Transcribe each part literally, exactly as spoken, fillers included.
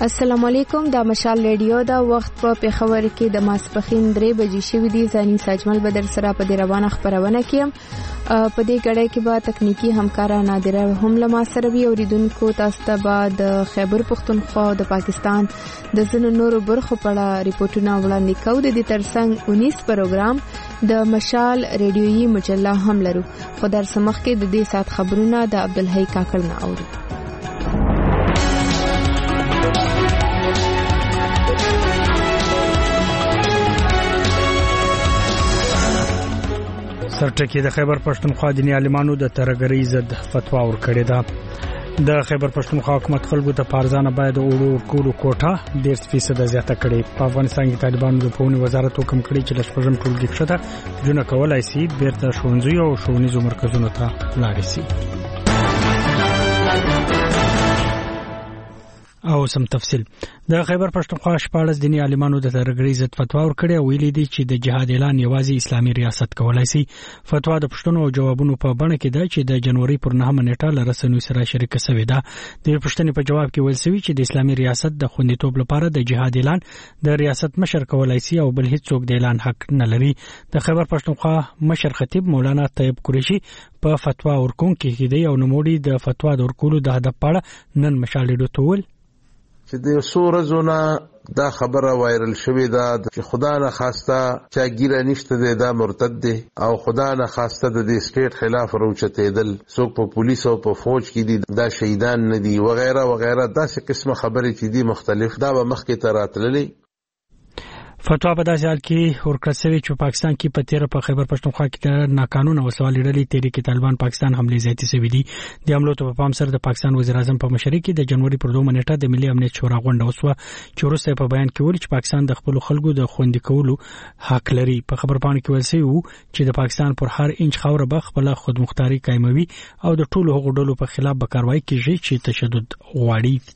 السلام علیکم. دا مشال ریډیو دا وخت په پیښور کې د ماسپخین درې بجې شوې دي. زاني ساجمل بدر سره په دې روانه خبرونه کیم. په دې غړې کې به تکنیکی همکارا نادره هم لما سره وی اوریدونکو تاسو ته بعد خیبر پختونخوا د پاکستان د زنو نورو برخو په اړه ریپورتونه وړاندې کوو. د دې ترڅنګ اونیس پروګرام د مشال ریډیویي مجله هم لرو. خو در سمخ کې د دې سات خبرونه د عبدالحی کاکړ نه اورو. سرټکی د خیبر پښتونخوا دیني عالمانو د ترګری ضد فتوا ورکړې ده. د خیبر پښتونخوا حکومت خلکو ته پارزانه باید اورو کولو کوټه ډیر فیصد زیاته کړي. په افغانستان کې طالبانو د پونی وزارت حکم کړی چې لښپږم ټولګي کښته جون کولای شي بیرته ښوونځي او ښوونیزو مرکزونو ته لاړ شي. او سم تفصیل د خیبر پښتونخوا شپاړس دیني عالمانو د ترګری ضد فتوا ورکړې او ویلي دي چې د جهاد اعلان یوازې اسلامي ریاست کولای شي. فتوا د پښتنو او جوابونو په بڼه کې ده چې د جنوري پر نهمه نیټه له رسنیو سره شریک شوې ده. د پښتنې په جواب کې ویل شوی چې د اسلامي ریاست د خوندیتوب لپاره د جهاد اعلان د ریاست مشر کولای شي او بل هیڅ څوک د اعلان حق نه لري. د خیبر پښتونخوا مشر خطیب مولانا طیب قریشي په فتوا ورکونکو کې دی او نوموړي د فتوا د ورکولو د هدف په اړه نن مشالېدو تول چې د سورزونه دا خبره وایرل شوې ده چې خدا نه خواسته چا ګیره نشته دی دا مرتد دی او خدا نه خواسته د دې سټیټ خلاف روچتېدل څوک په پولیس او په فوج کې دي دا شهیدان نه دي وغیرہ وغیرہ داسې قسمه خبرې چې دي مختلف دا به مخکې ته راتللې. فتوا په داسې حال کې ورکړل شوې چې پاکستان کې په تیر په خیبر پښتونخوا کې ناقانونه وسوال لري تحریک طالبان پاکستان حمله زیاتې شوې دي. د حملو په پام سره د پاکستان وزیر اعظم په مشرۍ کې د جنوري پر دوه نیټه د ملي امنیت شورا غونډه وسوه چې وروسته په بیان کې ویل چې پاکستان د خپل خلکو د خوندي کولو حق لري. په خبرپاڼه کې ویل شوی چې د پاکستان پر هر انچ خاوره به خپل خودمختاري قائموي او د ټولو هغو ډلو په خلاف به کاروایی کوي چې تشدد غواړي.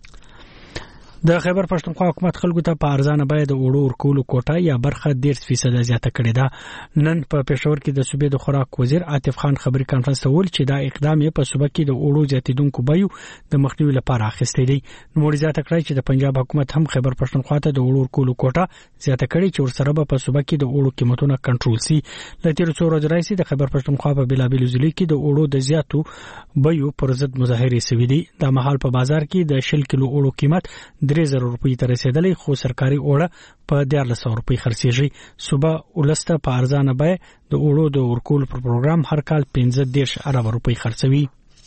د خیبر پښتونخوا حکومت خلکو ته په ارزانه باید اورو ورکولو کوټه یا برخه ډیر فیصد زیاته کړې ده. نن په پېښور کې د صوبې د خوراک وزیر عاطف خان خبري کانفرنس ته ویل چې دا اقدام یې په صوبه کې د اورو زیاتیدونکو بیو د مخنیوي لپاره اخیستی دی. نو زیاته کړی چې د پنجاب حکومت هم خیبر پښتونخوا ته د اورو ورکولو کوټه زیاته کړي چې ورسره به په صوبه کې د اورو قیمتونه کنټرول شي. لته تیر څو ورځې راځي د خیبر پښتونخوا په بلابل ضلع کې د اورو د زیاتو بیو پر ضد مظاهره شوې دي. د محل په بازار کې د شل کیلو اورو قیمت درې زره روپۍ رسیدلې خو سرکاري اوړه په دیارلس سوه روپۍ خرڅېږي. صوبه ولسته په ارزانه بیه د اوړو د ورکول پر پروګرام هر کال پنځه دېرش اربه روپۍ خرڅوي.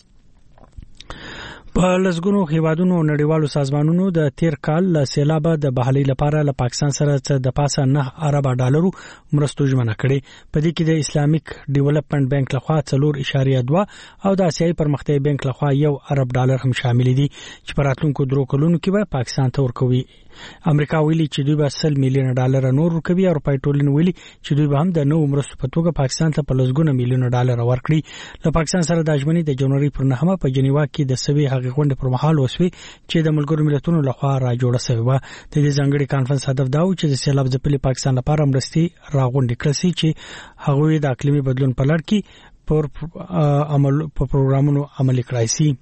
په لسګونو هیوادونو نړیوالو سازمانونو د تیر کال له سیلابه د بحالۍ لپاره له پاکستان سره د پاسه نه اربه ډالرو مرستو ژمنه کړې. په دې کې د اسلامیک ډیولپمنٹ بانک لخوا څلور اشاریه دوه او د آسیایي پرمختیایي بانک لخوا یو ارب ډالر هم شامل دي چې په راتلونکو درو کلونو کې به پاکستان ته ورکوي. امریکا ویلي چې دوی به سل میلیونه ډالر نور ورکوي او اروپایي ټولنه ویلي چې دوی به هم د نوو مرستو په توګه پاکستان ته په لسګونه میلیونه ډالر ورکړي. له پاکستان سره د ژمنې د جنوري پر نهمه په جنیوا کې د سوي هغې غونډې پر مهال وسوي چې د ملګرو ملتونو لخوا را جوړه شوې وه. د دې ځانګړي کانفرنس هدف دا و چې د سیلاب ځپلي پاکستان لپاره مرستې راغونډې کړل شي چې هغوی د اقلیمي بدلون په لړ کې پر عمل په پروګرامونو عملي کړای شي.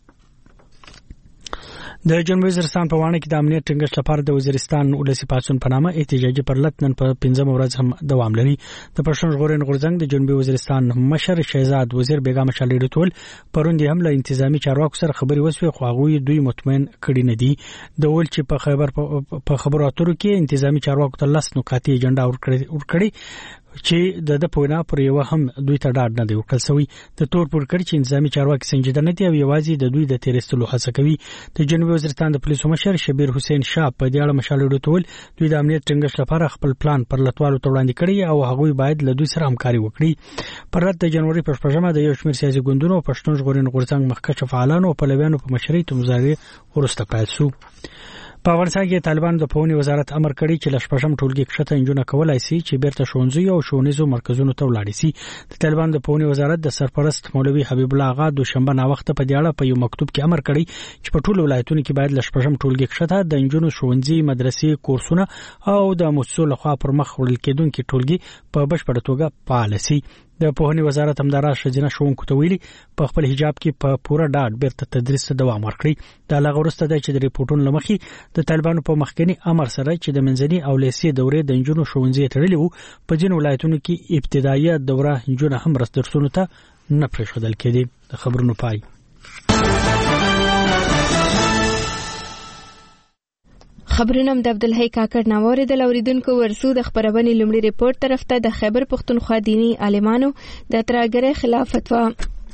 د جنوبي وزیرستان په وانه کې د امنیت ټینګښت لپاره د وزیرستان ولسی پاڅون په نامه احتجاجي پرلط نن په پنځمه ورځ هم دوام لري. د پښتون ژغورنې غورځنګ د جنوبي وزیرستان مشر شهزاد وزیر بیگم شالیډو ټول پروندې هم له انتظامی چارواکو سره خبري وسوي خو هغه دوی مطمئن کړي نه دي. د ول چې په خبر په خبرو اترو کې انتظامی چارواکو ته لس نقاطي ایجنډا ورکړي چې د د پوینا پر یو هم دوی ته ډاډ نه دی ورکړل شوی. د تور پر کړ چې انتظامی چارواکي سنجیده نه دي او یوازې د دوی د تیرستلو هڅه کوي. د جنوبي وزیرستان د پولیسو مشر شبیر حسین شاه په دې اړه مشالې ډول دوی د امنیت ټینګښت لپاره خپل پلان پر لټوالو ته وړاندې کړی او هغوی باید له دوی سره همکاري وکړي. پر رات د جنوري پر شپږمه د یو شمېر سیاسي ګوندونو او پښتون ژغورنې غورځنګ مخکښ فعالانو او پلویانو په مشرۍ ته مظاهرې ورسته پیل شو. په افغانستان کې طالبان د پونی وزارت امر کړی چې لښپږم ټولګي کښته انجونه کولای شي چې بیرته ښوونځي او ښوونیزو مرکزونو ته ولاړ شي. د طالبان د پونی وزارت د سرپرست مولوي حبیب الله آغا دوشنبه نا وخت په دې اړه په یو مکتوب کې امر کړی چې په ټولو ولایتونو کې باید لښپږم ټولګي کښته د انجونو ښوونځي مدرسې کورسونه او د مؤسسو لخوا پر مخ وړل کېدونکي ټولګي په بشپړه توګه فعال شي. د پوهنې وزارت همدارا شجنه شونکو ته ویلي په خپل حجاب کې په پوره ډاډ بیرته تدریس ته دوام ورکړي. دا لغه ورسته د چې د ریپورتونو لمخي د طالبانو په مخکنی امر سره چې د منځني او لیسې دورې د انجونو ښوونځي تړلې وو په ځینو ولایتونو کې ابتدایي دوره انجونو هم رسدرسونو ته نه پرېښودل کېدي. د خبرونو پای. خبرونه د عبدالحی کاکړ ناوړه د اوریدونکو ورسو د خبرونه لومړي ریپورت طرف ته د خیبر پختونخوا دینی عالمانو د ترهګرۍ خلاف فتوا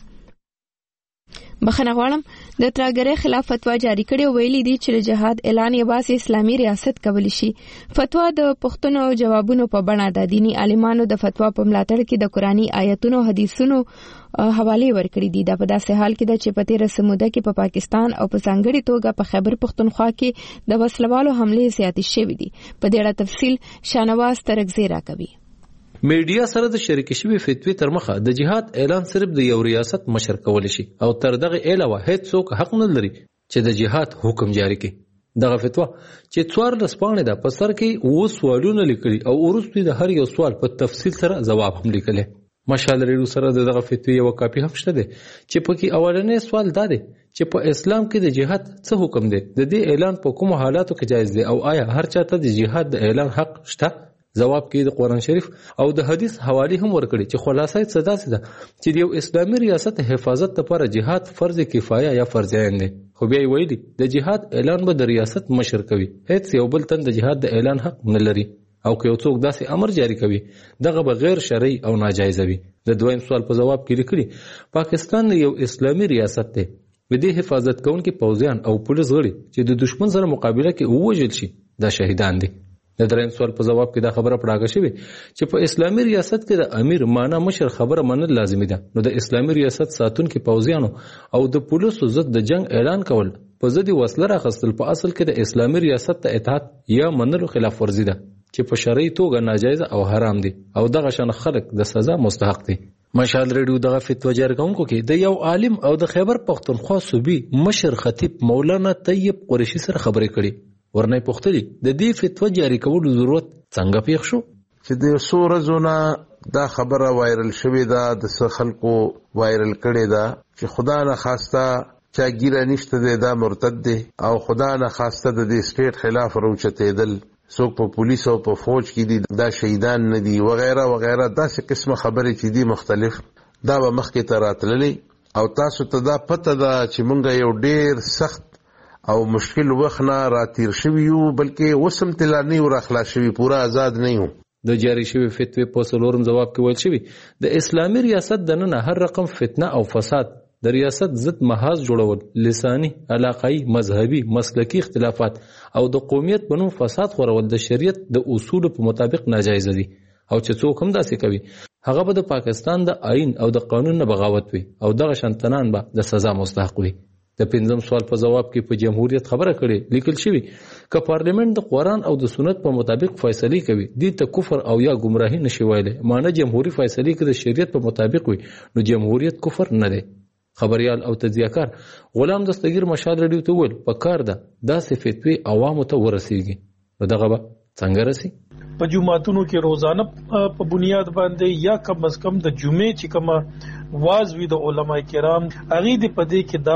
بخنه غواړم د ترهګرۍ خلاف فتوا جاری کړي او ویلي دي چې جهاد اعلان یوازې اسلامي ریاست کولی شي. فتوا د پښتنو جوابونو په بڼه د دینی عالمانو د فتوا په ملاتړ کې د قرآني آیتونو حدیثونو حواله ورکړي دي. دا په داسې حال کې د چې په تیر سموده کې په پاکستان او په ځانګړي توګه په خیبر پختونخوا کې د وسلوالو حملې زیاتې شوې دي. په دې اړه تفصیل شانواز ترغزی راکوي. میډیا سره د شریک شوی فتوی تر مخه د جهاد اعلان صرف د یو ریاست مشر کول شي او تر دغه علاوه هیڅ څوک حق نه لري چې د جهاد حکم جاری کړي. دغه فتوا چې څوار د سپانې ده په سر کې و سوالونه لیکلي او ورسته د هر یو سوال په تفصیل سره جواب هم لیکلی. مشال ریډیو سره دغه فتوی یو کاپی هم شته ده چې پکې اولنې سوال دا دی چې په اسلام کې د جهاد څه حکم دی، د دې اعلان په کوم حالاتو کې جایز دی او آیا هر چاته د جهاد د اعلان حق شته؟ جواب کې د قرآن شریف او د حدیث حواله هم ورکړي چې خلاصه یې صدا سده چې یو اسلامي ریاست حفاظت لپاره جهاد فرض کفایه یا فرض عین دی. خو بیا ویلي د جهاد اعلان به د ریاست مشر کوي، هیڅ یو بل تن د جهاد د اعلان حق نه لري او که یو څوک داسې امر جاری کوي دغه به غیر شرعي او ناجایز وي. د دویم سوال په جواب کې لیکلي پاکستان یو اسلامي ریاست دی، د دې حفاظت کوونکي پوځیان او پولیس غړي چې د دشمن سره مقابله کې ووژل شي دا شهیدان دي. د دریم سوال په جواب کې دا خبره پړاګه شوې چې په اسلامي ریاست کې د امیر معنا مشر خبره منل لازمي ده. نو د اسلامي ریاست ساتونکو پوځیانو او د پولیسو ضد د جنگ اعلان کول په ضد وسله راخستل په اصل کې د اسلامي ریاست ته اطاعت یا منلو خلاف ورزي ده چې په شرعي توګه ناجایز او حرام دي او دغه شان خلک د سزا مستحق دي. مشال ریډیو دغه فتوا جاری کوونکو کې د یو عالم او د خیبر پختونخوا صوبي مشر خطیب مولانا طیب قریشي سره خبرې کړي. ورنه پختلی د دې فتوا جاری کولو ضرورت څنګه پیښ شو چې د څو ورځو نه دا خبره وایرل شوې ده، د څه خلکو وایرل کړې ده چې خدا نه خواسته چا ګیره نشته دی دا مرتد دی او خدا نه خواسته د دې سټیټ خلاف راوچتېدل، څوک په پولیس او په فوج کې دي دا شهیدان نه دي وغیرہ وغیرہ، داسې قسمه خبرې چې دي مختلف دا به مخکې ته راتللی او تاسو ته دا پته ده چې مونږ یو ډیر سخت او مشکل وخت نه راتیر شوی یو، بلکې وسم تلا نه ور اخلاص شوی، پورا آزاد نه یو. د جاری شوی فتوی په څلورم جواب کې ویل شوی د اسلامي ریاست د نن هر رقم فتنه او فساد د ریاست ضد محاذ جوړول، لسانی، علاقائی، مذهبي، مسلکی اختلافات او د قومیت په نوم فساد خورول د شریعت د اصولو په مطابق ناجایز دي او چې څوک هم داسې کوي هغه به د پاکستان د آئین او د قانون نه بغاوت وي او دغه شانتنان به د سزا مستحق وي. د پنځم سوال په جواب کې په جمهوریت خبره کړي لیکل شوی ک پارلیمنت د قرآن او د سنت په مطابق فیصله کوي دي ته کفر او یا گمراهی نشي ویلي، معنی جمهوریت فیصله کوي د شریعت په مطابق وي نو جمهوریت کفر نه دی. خبريال او تجزیه‌کار غلام دستگیر مشال ریډیو ته ویل په کار ده داسې فتوی عوامو ته ورسیږي نو دغه به څنګه رسي؟ په جمعاتونو کې روزانه په بنیاد باندې یا کم از کم د جمعې چې کومه واز وی د علماء کرام هغه دې په دې کې دا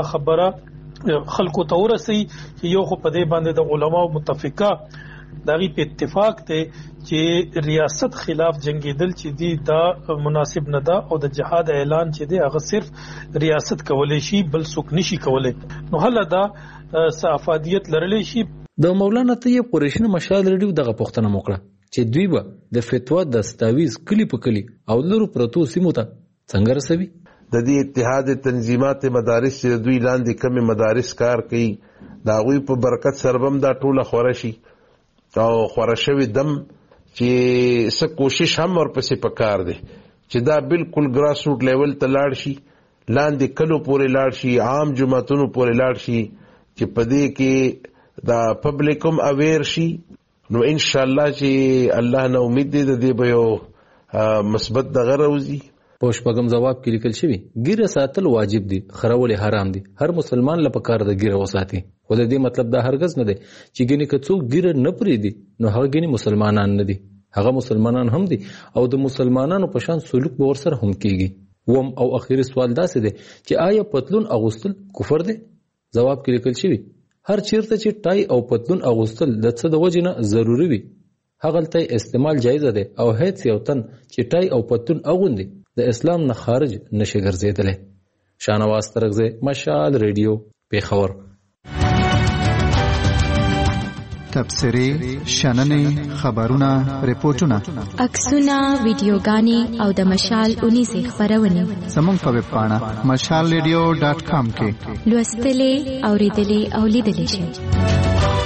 خبره خلکو ته ورسي چې یو خو په دې باندې د علماء متفقه دغه په اتفاق ته چې ریاست خلاف جنگیدل چې دی دا مناسب نه ده او د جهاد اعلان چې دی هغه صرف ریاست کولای شي بل څوک نشي کولای. نو هله دا صافادیت لرلی شي. د مولانا طیب قریشي مشال ریډیو دغه پوښتنه وکړه چې دوی به د فتوا دستاویز کلی په کلی او لرو پروتو سیمو ته څنګه رسوي؟ د دې اتحاد تنظیمات مدارس چې دوی لاندې کمی مدارس کار کوي دا غوی په برکت سربم دا ټوله خورشي او خورشوي دم چې څه کوشش هم ورپسې پکار دی چې دا بالکل ګراس روټ لیول ته لاړ شي، لاندې کلو پورې لاړ شي، عام جماعتونو پورې لاړ شي چې په دې کې دا پبلکم اویر شي. نو ان شاء الله چې الله نه امید دی د دې به یو مثبت دغه راوځي. په شپږم جواب کې لیکل شوی ګیره ساتل واجب دي، خرول حرام دي، هر مسلمان لپاره کار د ګیره وساتي. خو د دې مطلب دا هرگز نه دی چې ګینه که څوک ګیره نه پریدي نو هغه ګینه مسلمانان نه دي. هغه مسلمانان هم دي او د مسلمانانو په شان سلوک به ورسره هم کیږي. وم او اخیری سوال داسې دی چې آیا پتلون اغوستل کفر دی؟ جواب کې لیکل شوی هر چیرته چې ټای او پتلون اغوستل د څه د وجې نه ضروري وي هغلته استعمال جایز دی او هیڅ یو تن چې ټای او پتلون اغوندي د اسلام نه خارج نشي ګرځیدلی. شاهنواز ترغزی، مشال ریډیو، پیښور. تبصرې، شننې، خبرونه، ریپورتونه، عکسونه، ویډیوګانې او د مشال اونیزې خپرونې زموږ په ویب پاڼه مشال ریډیو ډاټ کام کې لوستلې، اوریدلې او لیدلې شئ.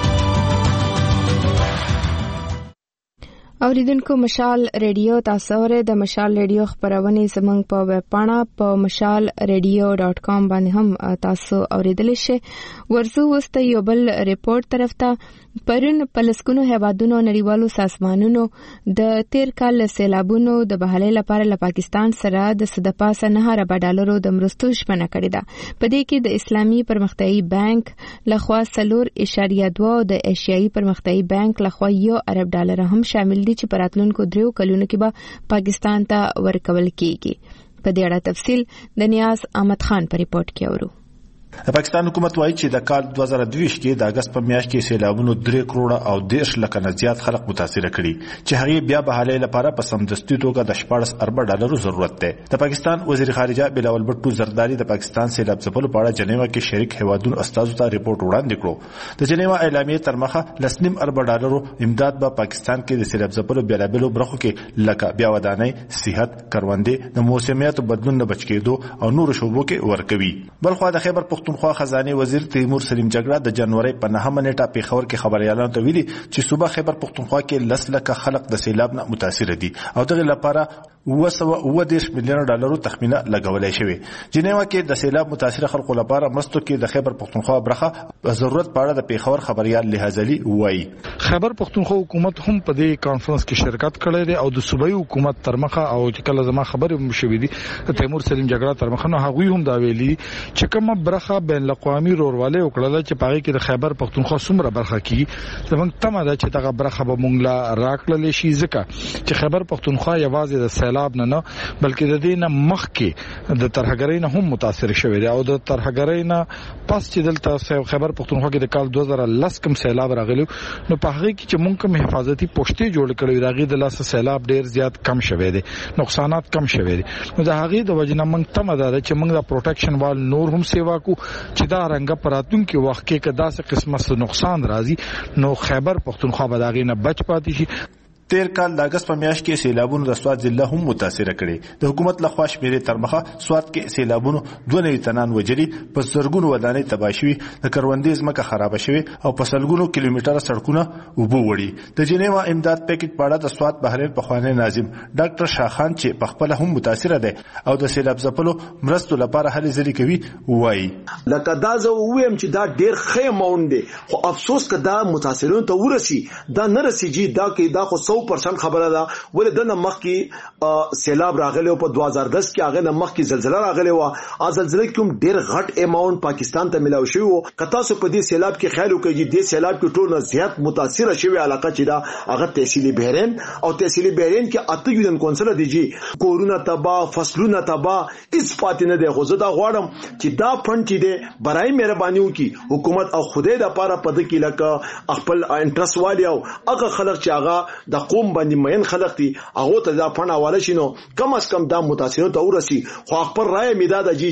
اوریدونکو مشال ریډیو تاسو اورئ د مشال ریډیو خبرونه زموږ په ویب پاڼه په مشال ریډیو ډاټ کام باندې هم تاسو اوریدلی شئ. ورزو وست یو بل ریپورت طرف ته پرون پلسکونو هیوادونو نړیوالو سازمانونو د تیر کال سیلابونو د بحالۍ لپاره له پاکستان سره د صدپاسه نه ارب ډالرو د مرستو شپنه کړې ده. په دې کې د اسلامي پرمختیایي بانک لخوا څلور اشاریه دوه او د ایشیایي پرمختیایي بانک لخوا یو ارب ډالر هم شامل دي چې پراتلونکو دریو کلونو کې به پاکستان ته ورکول کیږي. په دې اړه تفصیل د نیاز احمد خان په ریپورت کې اورو. د پاکستان حکومت وایي چې د کال دوه زره دوه ویشت کې د اگست په میاشت کې سیلابونو درې کروڑه او دېرش لکه نه زیات خلک متاثر کړي چې هغه بیا بحالۍ لپاره په سمدستي توګه د شپاړس ارب ډالرو ضرورت دی. د پاکستان وزیر خارجه بلاول بټو زرداری د پاکستان سیلاب ځپلو په اړه جنیوا کې شریک هیوادونو استازو ته ریپورت وړاندې کړو. د جنیوا اعلامیې تر مخه لسنیم ارب ډالرو امداد به پاکستان کې د سیلاب ځپلو بیلابېلو برخو کې لکه بیا ودانۍ، صحت، کروندې، د موسمیاتو بدلون نه بچ کېدو او نور شوبو کې ورکوي. بلخوا د خیبر پختونخوا خزانه وزیر تیمور سلیم جګړه د جنوري په نهمه نیټه پیښور کې خبريالانو ته ویلي چې صوبه خیبر پختونخوا کې لس لکه خلک د سیلاب نه متاثر دي او دغه لپاره اوه سوه اوه دېرش میلیون ډالرو تخمینه لګولای شوی. جنیوا کې د سیلاب متاثر خلکو لپاره مرستو کې د خیبر پختونخوا برخه ضرورت په اړه د پیښور خبريال لحاظلي وایي. خیبر پختونخوا حکومت هم په دې کانفرنس کې شرکت کړی دی او د صوبایي حکومت تر مخه او چې کله زما خبرې مشوي دي د تیمور سلیم جګړه تر مخه نو هغوی هم دا ویلي چې کومه برخه بین الاقوامي رورواله وکړه چې پاره کې د خیبر پختونخوا څومره برخه کې زمونږ تمه ده چې دغه برخه به مونږ لا راکړل شي ځکه چې خیبر پختونخوا یوازې د سیلاب نه نه بلکې د دې نه مخکې د ترهګرۍ نه هم متاثر شوی دی او د ترهګرۍ نه پس چې دلته خیبر پختونخوا کې د کال دوه زره لس کم سیلاب راغلی نو په هغه کې چې مونږ کوم حفاظتي پوسټې جوړ کړې راغی د لاس سیلاب ډیر زیات کم شوی دی، نقصانات کم شوی دي. نو د هغه د وجنه مونږ تمه ده چې مونږ د پروټیکشن وال نور هم سیوا کو چې دا رنګ پراتون کې وخت کې کدا څه قسمه نقصان راځي نو خیبر پختونخوا به داغې نه بچ پاتې شي. تیر کال د اگست په میاشت کې سیلابونو د سوات ضلع هم متاثر کړي. د حکومت لخوا شمیرې تر مخه سوات کې سیلابونو دوه نوي تنان وجري، په زرګونو ودانۍ تباه شوي، د کروندې ځمکه خراب شوي او په سلګونو کیلومتره سړکونه اوبه وړي. د جنیوا امداد پیکج په اړه د سوات بهرین پخوانی ناظم ډاکټر شاخان چې په خپل هم متاثر دی او د سیلاب ځپلو مرستو لپاره هلې ځلې کوي وایي. لکه دا زه وایم چې دا ډیر ښه ماونډ دی خو افسوس که دا متاثرونو ته ورسي دا نه رسیږي. دا کې دا خو سو پرسنټ خبره ده ولې د نمخ کې سیلاب راغلی او په دوه هزار دس کې هغه نمخ کې زلزلہ راغلی و. ا زلزلې کوم ډیر غټ اماونټ پاکستان ته ملاوي شو. کتا سو په دې سیلاب کې خیال وکړي د سیلاب کې ټول نه زیات متاثر شوی علاقه چې دا هغه تحصیل بحرین او تحصیل بحرین کې اته یودن کونسل دي چې کورونه تبا فصلونه تبا اس پاتې نه دی. خو زه دا غواړم چې دا فند چې دی برای مهرباني وکړي حکومت او خدای د پاره پد کې لکه خپل انټرست والی او هغه خلک چې هغه د قوم باندې مین خلک دي هغه ته دا فند حواله شینو کم از کم دا متاثرون ته ورسي. خو خپل رائے میداد جی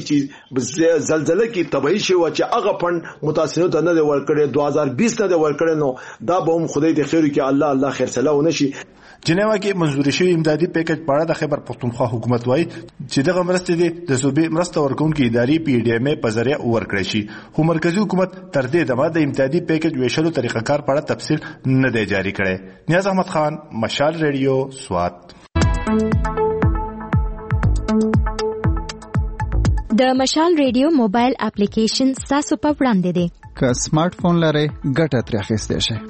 چې زلزلہ کې تباہی شو چې هغه فند متاثرون ته نه ورکړي دوه هزار بیس نه ورکړي نو دا به هم خدای دې خیر کې الله الله خیر سلام ونشي. جنیوا کې منځوري شوی امدادي پیکج په اړه د خیبر پختونخوا حکومت وایي چې دغه مرستې دي د صوبې مرسته ورکوونکې ادارې پی ډي ام ای په ذریعہ ورکړي شي. خو مرکزی حکومت تر دې دمه د امدادي پیکج ویشلو طریقه کار په اړه تفصیل نه دی جاری کړی. نیاز احمد خان، مشال ریډیو، سوات. د مشال ریډیو موبایل اپلیکیشن تاسو په وړاندې دی. که سمارټ فون لرئ ګټه ترې اخیستی شئ.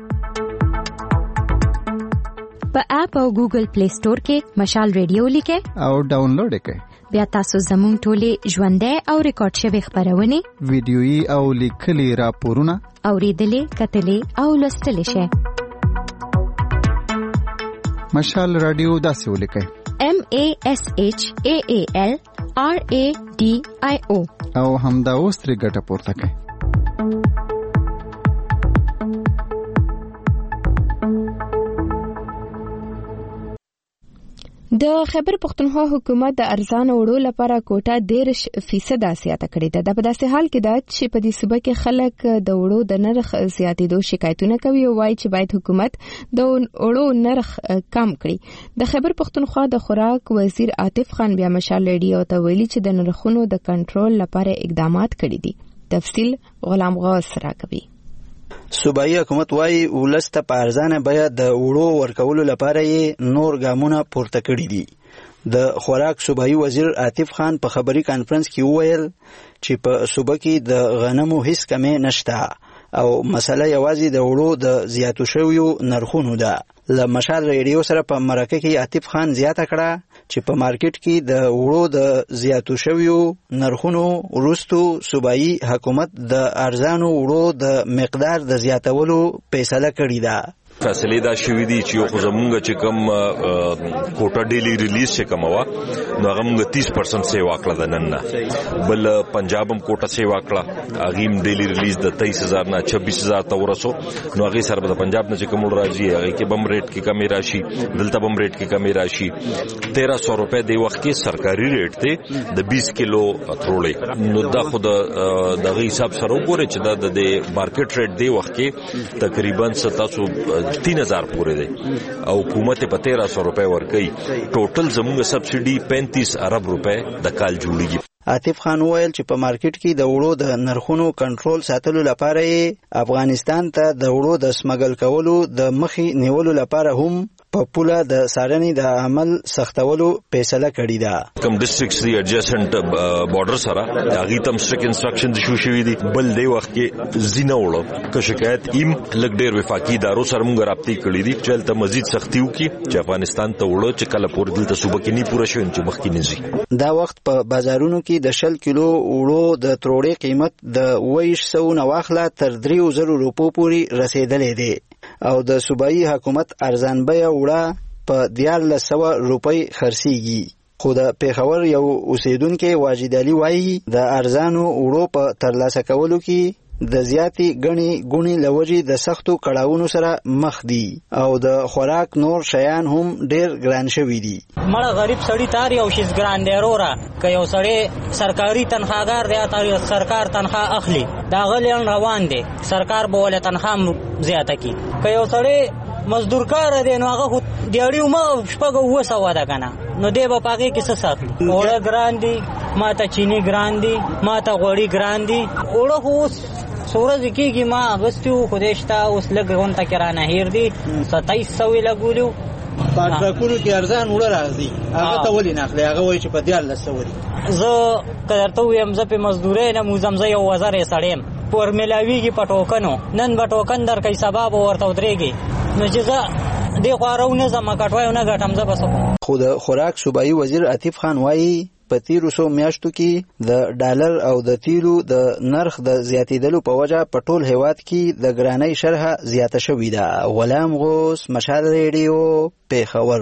په اپ او ګوګل پلی سٹور کې مشال ریډیو لیکئ او ډاونلوډ کړئ. بیا تاسو زموږ ټولې ژوندۍ او ریکارډ شوی خبرونه ویډیويي او لیکلي راپورونه اوریدلې، کتلې او لوستلې شئ. مشال رادیو داسې ولیکئ: M A S H A A L R A D I O. او همدا اوس ترې ګټه پورته کړئ. د خیبر پختونخوا حکومت د ارزان وړو لپاره کوټه دیرش فیصد زیاته کړې ده. د په داسې حال کې ده چې په دې صوبه کې خلک د وړو د نرخ زیاتېدو شکایتونه کوي او وایي چې باید حکومت د وړو نرخ کم کړي. د خیبر پختونخوا د خوراک وزیر عاطف خان بیا مشال ریډیو ته ویلي چې د نرخونو د کنټرول لپاره اقدامات کړي دي. تفصیل غلام غوث راکوي. صوبایي حکومت وايي ولسته په ارزانه بیه د وړو ورکولو لپاره یې نور ګامونه پورته کړي دي. د خوراک صوبایي وزیر عاطف خان په خبري کانفرنس کې وویل چې په صوبه کې د غنمو هیڅ کمی نشته او مسله یوازې د وړو د زیاتو شویو نرخونو ده. له مشال ریډیو سره په مرکه کې عاطف خان زیاته کړه چې په مارکیټ کې د وړو د زیاتو شویو نرخونو وروسته صوبایي حکومت د ارزانو وړو د مقدار د زیاتولو فیصله کړې ده. فیصله دا شوې دي چې یو خو زمونږ چې کوم کوټه ډیلی ریلیز چې کوم وا نو هغه موږ تیس پرسنټ سیوا کړه د نن نه. بل پنجاب هم کوټه سیوا کړه، هغه هم ډیلی ریلیز د تیس هزار نه چھبیس هزار ته ورسو. نو هغه سره د پنجاب نه چې کوم راځي هغه کې بم ریټ کې کمی راشي، دلته بم ریټ کې کمی راشي. تیرہ سو روپے دی وخت کې سرکاري ریټ ته د بیس کیلو ترولې. نو دا خو د دغه حساب سره وګورئ چې دا د مارکیټ ریټ دی وخت کې تقریبا ستاسو تین ہزار پورے دے او حکومت په تیرہ سو روپے ورکي. ټوټل زموږ سبسيډي پینتیس ارب روپے د کال جوړیږي. عاطف خان وویل چې په مارکیټ کې د وړو د نرخونو کنټرول ساتلو لپاره افغانستان ته د وړو د سمګل کولو د مخې نیولو لپاره هم په پوله د سارنې د عمل سختولو فیصله کړې ده. کوم ډیسټریکټس دی ایڈجسټنټ بارډر سره هغه تم سټریک انسټرکشن د شو شوی دي. بل دی وخت کې زینه وړو که شکایت ایم لګ ډیر وفاقي ادارو سره موږ رابطې کړې دي چې تل مزید سختي وکړي چې افغانستان ته وړو چې کله پور دلته صوبه کې نه پوره شوی چې مخکې نه زی. دا وخت په بازارونو کې د شل کیلو وړو د تروړې قیمت د ویش سو نواخله تر دریو زرو روپو پورې رسیدلې ده او د صوبایي حکومت ارزان بیه وړه په دیارلس سوه روپۍ خرڅیږي. خو د پیښور یو اوسیدونکو واجد علي وایي د ارزانو وړو په ترلاسه کولو کې د زیاتې غني غونی لوجي د سختو کړهونو سره مخ دي او د خوراک نور شیان هم ډیر ګران شوي دي. مړه غریب سړی تار یو شیز ګران دی وروره که یو سړی سرکاري تنخواګار دی تار سرکار تنخواه اخلي دا غلیان روان دي سرکار به ول تنخواه زیاته کی. که یو سړی مزدور کار دی نو هغه دیاړي عمر شپږ وسه واده کنه نو دی به پاګه کې څه ساتلی. وړه ګران دي، ماته چینی ګران دي، ماته غوړی ګران دي. وړه خو سورج کېږي ما غستیو خودشتا اوس لګون تا کرانه هیر دي ستایس سو لګولیو پاتراکونو کې ارزان وړه راځي هغه ته ولې ناخلي هغه وایي چې په دیارلس سو دي. زه کدرته ویم زه په مزدورۍ نه موزم زه یو وزر سړیم پر ملاویږي پټوکنو نن بټوکن در کوي سبب ورته ودرېږي نو چې زه دی خوارو نه زما کټوي نه غټم زه بس. خو د خوراک صوبایي وزیر عاطف خان وایي په تیرو سو میاشتو کې د ډالر او د تیلو د نرخ د زیاتېدلو په وجه په ټول هیواد کې د ګرانۍ شرحه زیاته شوې ده. غلام غوث، مشال ریډیو، پیښور.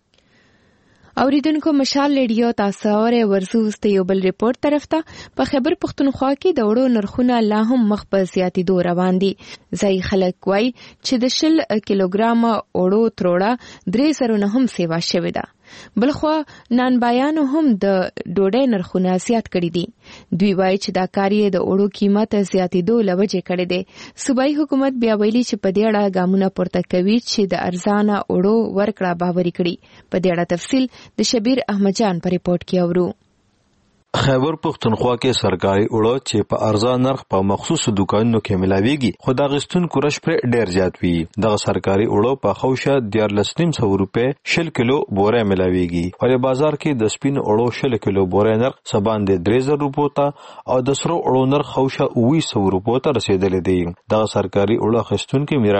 اوریدونکو مشال ریډیو تاسو اورئ ورزوست یو بل ریپورت طرف ته په خیبر پختونخوا کې د وړو نرخونه لا هم مخ په زیاتېدو روان دي. ځای خلک وایي چې د شل کیلوګرام وړو تروړه درې زره نه هم سیوا شوې ده. بلخوا نانبایانو هم د ډوډۍ نرخونه زیات کړي دي. دوی وایي چې دا کار یې د وړو قیمت زیاتېدو له وجې کړی دی. صوبایي حکومت بیا ویلي چې په دې اړه ګامونه پورته کوي چې د ارزانه وړو ورکړه باوري کړي. په دې اړه تفصیل د شبیر احمد جان په ریپورت کې اورو. خیبر پختونخوا کې سرکاري وړو چې په ارزان نرخ په مخصوصو دکانونو کې ملاويږي خو د غستونکو رش پر ډیر زیات وي. دغه سرکاري وړو په خوشه دیارلس نیم سو روپے شل کیلو بوره ملاويږي. په بازار کې د سپین وړو شل کیلو بوره نرخ سبان د درې زره روپو ته او د سرو وړو نرخ خوشه اوه سو روپو ته رسیدلی دی. دغه سرکاري وړو غستونکو میرالم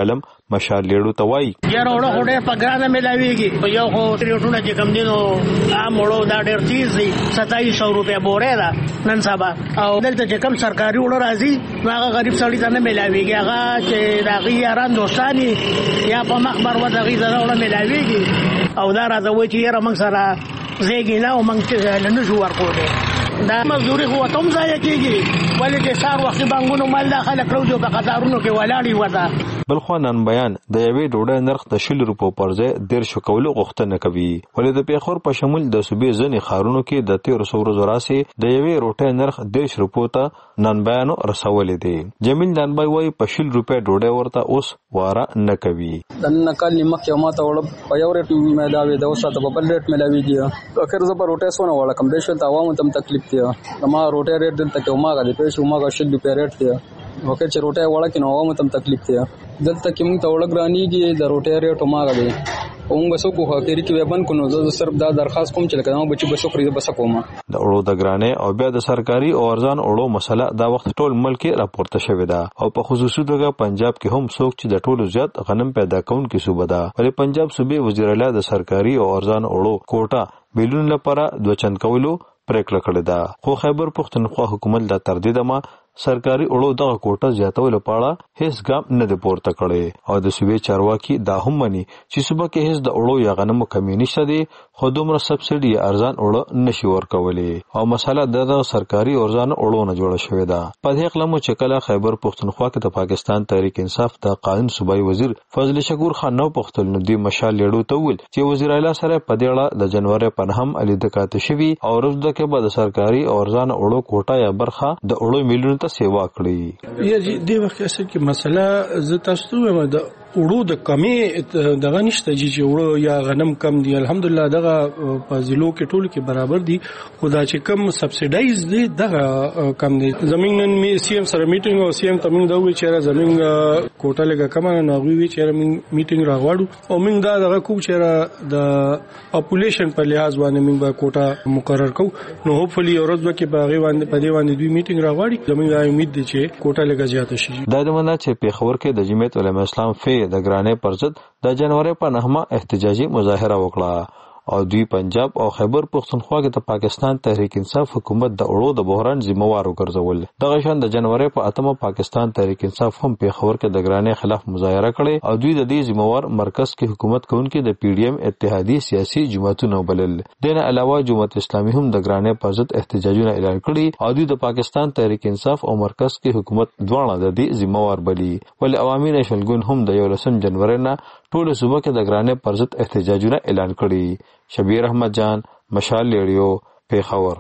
مشال لیړو ته وایي یاره وړو خو ډېر په ګرانه ملاویږي یو خو ټریټونه چې کم دي نو عام وړو دا ډېر تیز دي ستایي سو روپۍ بورې ده نن سبا او دلته چې کم سرکاري وړو راځي هغه غریب سړي ته نه ملاویږي هغه چې د هغې یاران دوستان یا په مخبر و د هغې سره وړه ملاویږي او دا راته وایي چې یاره موږ سره زیږي نه او موږ نه شو ورکولی دا مزدوري خو ته هم ضایع کېږي ولې چې سهار وختي بانکونو مال دا خلک روزو په قطارونو کې ولاړ ورته بل خو نن بیان د یوې ډوډۍ نرخ د شل روپو پر ځای دېرشو کولو غوښتنه کوي ولې د پیښور په شمول د صوبې ځینې ښارونو کې د تېرو څو ورځو راسې د یوې روټۍ نرخ دېرش روپو ته نن بیانو رسولی دی. جمیل نانبای وایي په شل روپۍ ډوډۍ ورته اوس واره نه کوي. د نن کال مخکې ما ته وړه په یو ریټ میلاوېده اوس راته په بل ریټ میلاوېږي. اخر زه په روټۍ څونه وړه کم دېرشو ته عوامو ته هم تکلیف دی. ما روټۍ ریټ دلته کې هماغه دی پیش هماغه شل روپۍ ریټ دی. وکړه چې روټۍ وړه کې نو عوامو ته هم تکلیف دی. دلته کې موږ ته وړه ګرانېږي د روټۍ ریټ هماغه دی. اونګه سو کو خاطر کې وبن کو نو زه صرف دا درخواست کوم چې لکه نو بچي بسو خريده بس کوم د اورو د ګرانې او بیا د سرکاري او ارزان اورو مسله دا وخت ټول ملک راپورته شوې ده او په خصوصي توګه پنجاب کې هم څوک چې د ټولو زیات غنم پیدا کوونکي صوبه ده ولې پنجاب صوبې وزیر اعلی د سرکاري او ارزان اورو کوټه بیلون لپاره د چن کولو پریکړه کړې ده خو خیبر پښتونخوا حکومت دا تردید ما سرکاري اورو دغه کوټه زیاتولو لپاره هیڅ ګام نه دی پورته کړی او د صوبې چارواکي دا هم مني چې صوبه کې هیڅ د اورو یا غنمو کمی نشته دی خو دومره سبسایډي یا ارزان اورو نشي ورکولی او مسله د سرکاري او ارزان اورو نه جوړه شوې ده. په دې اقلامو چې کله خیبر پښتونخوا کې د پاکستان تحریک انصاف د قانون صوبایي وزیر فضل شکور خان نو پختل نو دی مشال لیړو ته ویل چې وزیر اعلی سره په دې اړه د جنوري په نهم علي د کاته شوی او روزده کې به د سرکاري او ارزان اورو کوټه یا برخه د اورو میلیون ته سیوا کړی. یا دې وخت کې مسله زه تاسو ته وایم د اورو د کمی دغه نشته چې اورو یا غنم کم دی الحمدلله دغه په ضلعو کې ټول کې برابر دي خدا چې کم سبسایډایز دي دغه کم دي. زمين نن می سی ام سره میټینګ او سی ام تمنګ دا وی چې زمين کوټه لګه کم نه وی چې میټینګ راغواړو او موږ دا دغه کو چې د پاپولیشن په لحاظ باندې موږ به کوټه مقرر کوو نو هوپفلی اورز کې باغی باندې په دې باندې دوی میټینګ راغواړي زموږ امید دي چې کوټه لګه زیاته شي. دا د مننه چې پیښور کې د جمعیت علماء اسلام فی د ګرانې پر ضد د جنوري په نهمه احتجاجي مظاهره وکړه او دوی پنجاب او خیبر پښتونخوا کې د پاکستان تحریک انصاف حکومت د اورو د بحران ذمہوار وګرځول. دغه شان د جنوري په اتمه پاکستان تحریک انصاف هم پیښور کې د ګرانې خلاف مظاهره کړې او دوی د دې ذمہوار مرکز کې حکومت کوونکي د پی ډی ایم اتحادیه سیاسي جماعتونو بلل. دغه علاوه جماعت اسلامي هم د ګرانې پر ضد احتجاجونه اعلان کړي او دوی د پاکستان تحریک انصاف او مرکز کې حکومت دواړه د دې ذمہوار بلی ول عوامي نشلګون هم د یو لسم جنوري نه ټول صوبه کې د ګرانې پر ضد احتجاجونه اعلان کړي. شبیر احمد جان مشال لیډیو پیښور.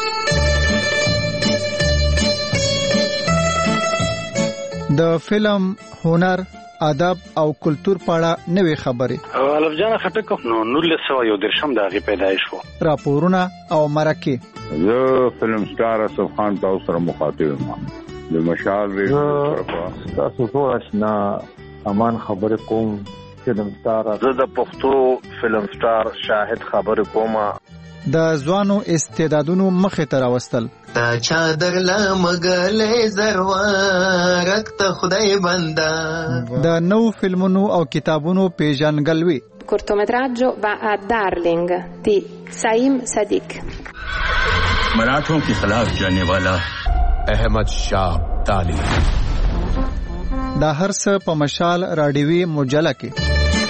د فلم هنر ادب او کلچر په اړه نوې خبرې الف جان خټک نو نولس سو یو درشم دغه پیدایش وو راپورونه او مرکه زه فلم سٹار اسف خان تاسو سره مخاطب یم د مشال ریډیو تاسو ټول آشنا امان خبره کوم فلم سٹار زه د پښتو فلم سٹار شاهد خبر کوم د ځوانو استعدادونو مخه تر واستل تا چادر لا مګلې زروارک ته خدای بندا د نو فلمونو او کتابونو پیژنګلوي cortometraggio va a Darling di Saim Sadiq मराठों के खिलाफ जाने वाला अहमद शाह ताली دا هر څه په مشال راډیوي مجله کې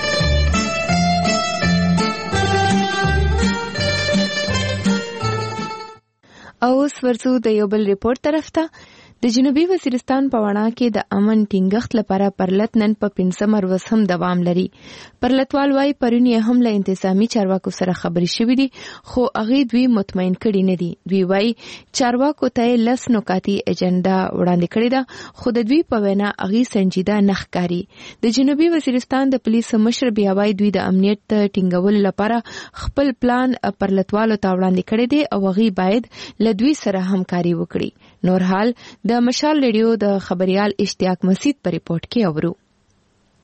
او اوس ورڅو د یو بل ریپورت طرف ته. د جنوبي وزیرستان په وڼا کې د امن ټینګښت لپاره پرلت نن په پنځم ورځ هم دوام لري. پرلتوال وايي پرون یې هم له انتظامی چارواکو سره خبرې شوې دي خو هغه دوی مطمئن کړي نه دي. دوی وايي چارواکو ته لس نکاتي اجنډا وړاندې کړې ده خو د دوی په وینا هغه سنجیده نه ښکاري. د جنوبي وزیرستان د پولیس مشر بیا وايي دوی د امنیت ټینګولو لپاره خپل پلان پرلتوالو ته وړاندې کړی دی او هغه باید له دوی سره همکاري وکړي. نور حال د مشال ریډیو د خبريال اشتیاق مسعود په ریپورت کې اورو.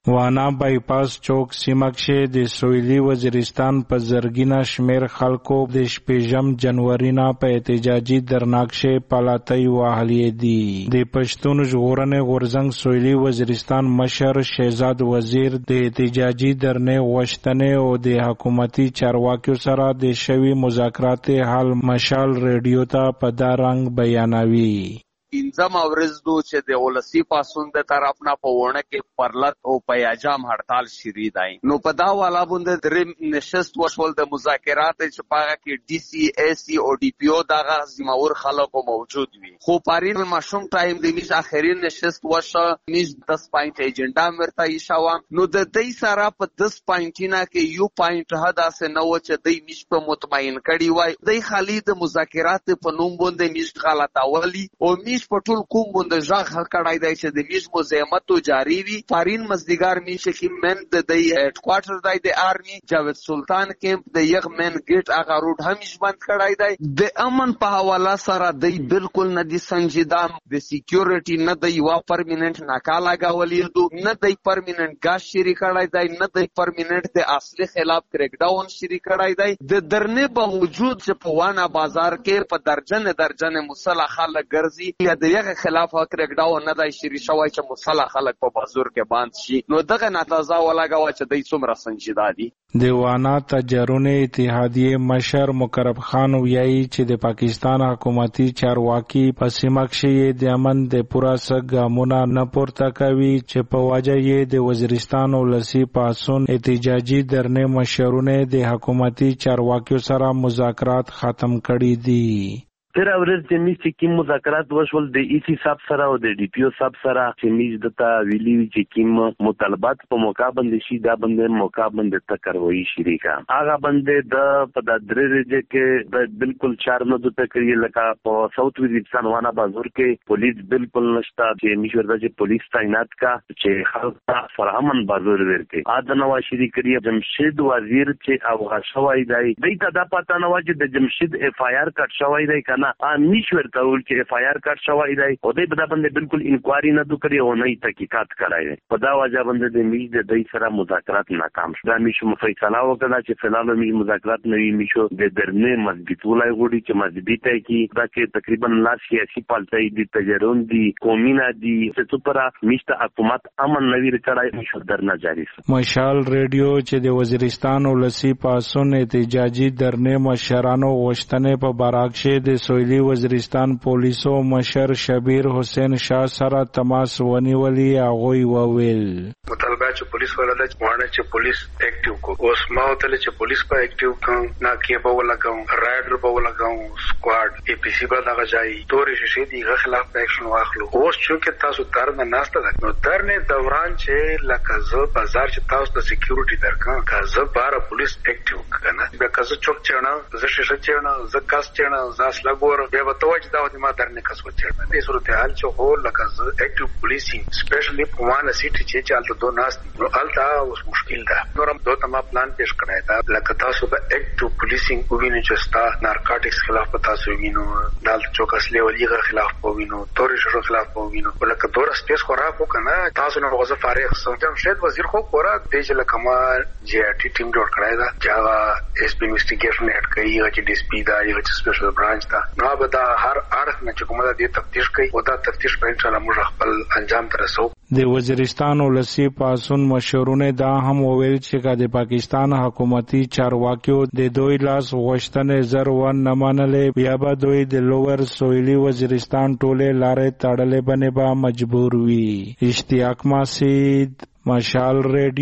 وانا بایپاس چوک سیمه کې د سویلي وزیرستان په زرګینا شمیر خلکو د شپږم جنوري نه په احتجاجي درناکشه پالاتای وهلې دي. د پښتون ژغورنې غورځنګ سویلي وزیرستان مشر شهزاد وزیر د احتجاجي درنې غوښتنې او د حکومتي چارواکیو سره د شوي مذاکرات حل مشال ریډیو ته په دا رنګ بیانوي. پنځم ورځ دو چې د ولسی پاسون د طرف نه په ونه کې پرلط او پیاجام هړتال شری دی. نو په دا والا باندې درې نشست وشول د مذاکرات چې پاګه کې ډي سي اي سي او ډي پی او دغه زمور خلکو موجود وي. خو پارین مشوم ټایم د میش اخرین نشست وشو میش دس پاینټ ایجنډا مرته ایشاوه. نو د دې سره په دس پاینټینا کې یو پاینټ هدا سه نو چې د میش په مطمئن کړي وای د خالي د مذاکرات په نوم باندې میش غلطاولي او میش په ټول کوم باندې ځاخ کړای دی چې د میش مزاحمت جاری وي. فارین مزدګار میش کې من د هډ کوارټر دی د آرمي جاوید سلطان کیمپ د یغ من ګیټ هغه روډ همیش بند کړای دی. د امن په حواله سره دی بالکل نه دي سنجیده. د سکیورټي نه دی وا پرمننت ناکاله غولې دو نه دی پرمننت ګاز شری کړای دی نه دی پرمننت د اصلي خلاف کریک ډاون شری کړای دی. د درنې باوجود چې په وانا بازار کې په درجن درجن مسلح خلک ګرځي د یغه خلاف کریک ډاون نه دی شری شوی چې مسلح خلک په بازار کې باند شي. نو دغه نتازه ولاګه چې د څومره سنجیده دي. د وانا تجربه اتحادیه مشر مقرب خان ویایي چې د پاکستان حکومتي چارواکي په سیمه کې د امن د پوره سګامونه نه پورته کوي چې په وجه یې د وزیرستان ولسی پاسون احتجاجي درنې مشرونه د حکومتي چارواکیو سره مذاکرات ختم کړي دي. تر ورځ چې میش چې کوم مذاکرات وشول د ای سی صاحب سره او د ډي پی او صاحب سره چې میش دته ویلي چې کوم مطالبات په موقع باندې شي دا باندې موقع باندې تکروي شریکا هغه باندې د په د درې ورځې کې د بالکل چار نه دته کوي لکه په ساوث وزیرستان وانا بازار کې پولیس بالکل نشتا چې میش ورته چې پولیس تعینات کا چې خلک فرهمن بازار ورته اده نو شری کړی جمشید وزیر چې او غشوای دی دته دا پتا نه و چې د جمشید اف آی آر کټ شوی دی کنه نشور کول چې اف آی آر کارت شوی دی او دې په دا باندې بالکل انکوایري نه دوه کړی او نه تحقیقات کړای. په دا وجه باندې د میش د دې سره مذاکرات ناکام شو. دا میش مفیصله وکړه چې فلانو میش مذاکرات نه وی میشو د درنې مضبوطولای غوډي چې مضبوطه کی دا چې تقریبا لا سیاسي پالتای دي تجرون دي قومینا دي چې څوپرا میش ته حکومت امن نویر کړای میشو درنه جاری شو. مشال ریډیو چې د وزیرستان ولسی پاسون احتجاجي درنې مشرانو غوښتنې په باراکشه د سویلي وزیرستان پولیسو مشر شبیر حسین شاه سره تماس ونیولي. هغوی وویل مطالبه چې پولیس ولله وانه چې پولیس اکټیو کو اوس ما ته چې پولیس په اکټیو کوم نا کې په ولګاو رایډر په ولګاو سکواډ ای پی سی په دغه ځای تورې شې دي غ خلاف اکشن واخلو. اوس چې تاسو درنه ناشته ده نو درنه دوران چې لکه زه بازار چې تاسو د سکیورټي درکا کازه بار پولیس اکټیو کنه به کازه چوک چرنا زه شې چرنا زه کاس چرنا زاس لګور به وتوج دا د ما درنه کس وچړ د صورتحال چې هو لکه زه اکټیو پولیسینګ سپیشلی په وانه سیټي چې چالت دو ناس نو التا اوس مشکل ده. نورم دوه ما پلان پیش کړی دا لکه تاسو به اکټیو پولیسینګ ووینئ چې ستا نارکاټکس خلاف په تاسو وینو دال چوک اصلي ولیغه خلاف ووینو تورې شو خلاف ووینو ولکه دور سپیس خوراک وکنه تاسو نو غوځه فارغ سوچم شید وزیر خو پورا دیج لکه ما جی آر ټي ټیم جوړ کړی دا چې اس پی انویسټیګیشن هډ کوي چې ډي اس پی دا یو چې سپیشل برانچ دا نو به دا هر اړخ نه چې کومه د تفتیش کوي او دا تفتیش په ان شاء الله موږ خپل انجام ته رسو. د وزیرستان ولسی پاسون مشرونه دا هم وویل چې د پاکستان حکومتي چارواکیو د دوی لاس غوښتنې زر ون نه منلې بیا به دوی د لوور سویلي وزیرستان ټوله لارې تړلې باندې به مجبور وي. اشتیاق ماسید مشال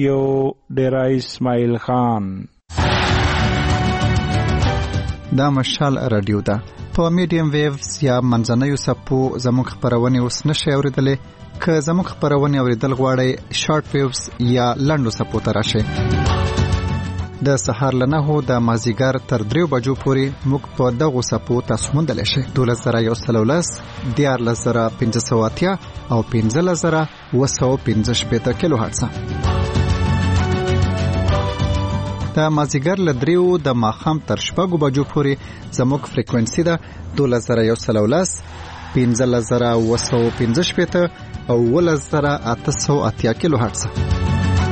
ریډیو ډیرا اسماعیل خان. دا مشال رادیو ده په میډیم ویوز یا منځنیو سپو زموږ خبرونه اوس نشي اوریدلې. که زموږ خبرونه اوریدل غواړئ شارټ ویوز یا لنډو سپو ته راشئ. د سهار له نهو د مازیګر تر دریو بجو پورې موږ په دغو سپو تاسو موندلی شئ. دولس زره یو سل ولس دیارلس زره پنځه سوه اتیا او پنځلس زره اووه سوه پنځه شپېته کیلو هرټزه. د مازیګر له دریو د ماښام تر شپږو بجو پورې زموږ فریکوینسي ده دولس زره یو سل ولس پنځلس زره اووه سوه پنځه شپېته او اوولس زره اته سوه اتیا کیلو هرټزه.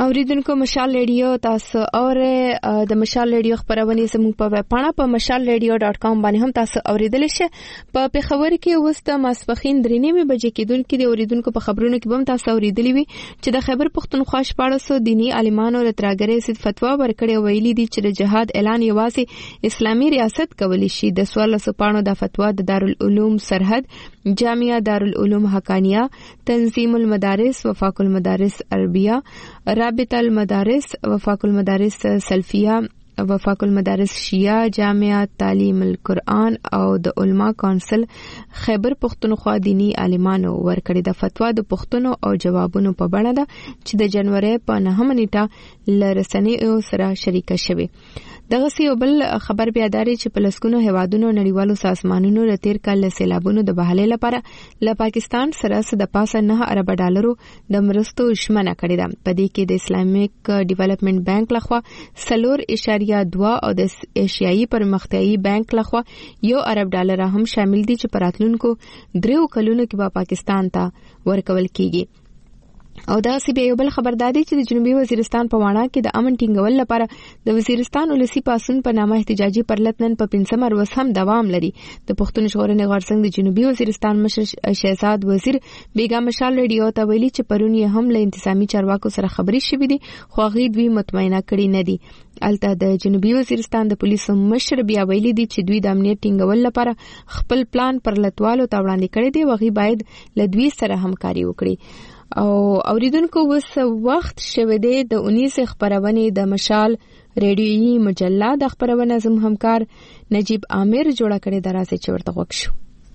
اوریدونکو مشال ریډیو تاسو اوره د مشال ریډیو خبرونه زموږ په ویب پاڼه په مشال ریډیو ډاټ کام باندې هم تاسو اوریدل شئ. په پیښور کې وسته ماسپخین درې نیمه بجې کېدونکې د اوریدونکو په خبرونو کې هم تاسو اوریدلی وي چې د خیبر پښتونخوا شپاړسو دینی عالمانو لتراګرې سید فتوا ورکړې ویلي دي چې د جهاد اعلان یوازې اسلامي ریاست کولی شي. د سوال سپانو د فتوا د دارالعلوم سرحد، جامعه دارالعلوم حقانیه، تنظیم المدارس، وفاق المدارس عربیه، رابطه المدارس، وفاق المدارس سلفیه، وفاق المدارس شیعه، جامعه تعلیم القرآن او د علما کونسل خیبر پښتونخوا دینی عالمانو ورکړي د فتوا د پښتنو او جوابونو په بڼه ده چې د جنوري په نهمه نیټه لرسنیو سره شریکه شوه. دغه یو بل خبر بیا داري چې په لسکونو هوادونو نړیوالو سازمانونو له تیر کال له سیلابونو د بحالې لپاره له پاکستان سره د پاسه نه ارب ډالرو د مرستو ژمنه کړې ده. په دې کې د اسلامیک ډیولپمنٹ بانک لخوا سلور اشاریه دوا او د ایشیایي پرمختیایي بانک لخوا یو ارب ډالر هم شامل دي چې پراتلونکو دریو کلونو کې به پاکستان ته ورکول کیږي. او دا سی به یو بل خبرداري چې د جنوبي وزیرستان په واڼه کې د امن ټینګول لپاره د وزیرستان ولسی پاسون په نامه احتجاجي پرلطنن په پنځم ورځ هم دوام لري. د پښتون ژغورنې غورځنګ د جنوبي وزیرستان مشر شهزاد وزیر بیګا مشال ریډیو ته ویلي چې پرون یې هم له انتظامی چارواکو سره خبري شوې دي خو هغه دوی مطمئنه کړي نه دي. الته د جنوبي وزیرستان د پولیسو مشر بیا ویلي دي چې دوی د امنیت ټینګول لپاره خپل پلان پر لټوالو ته وړاندې کړی دی، وغي باید له دوی سره همکاري وکړي. او اوریدونکو وس وخت شوه دی د اونیس خبرونه د مشال ریډیویي مجله د خبرونه زم همکار نجیب عامر جوړه کړي دراسه چورته وښو.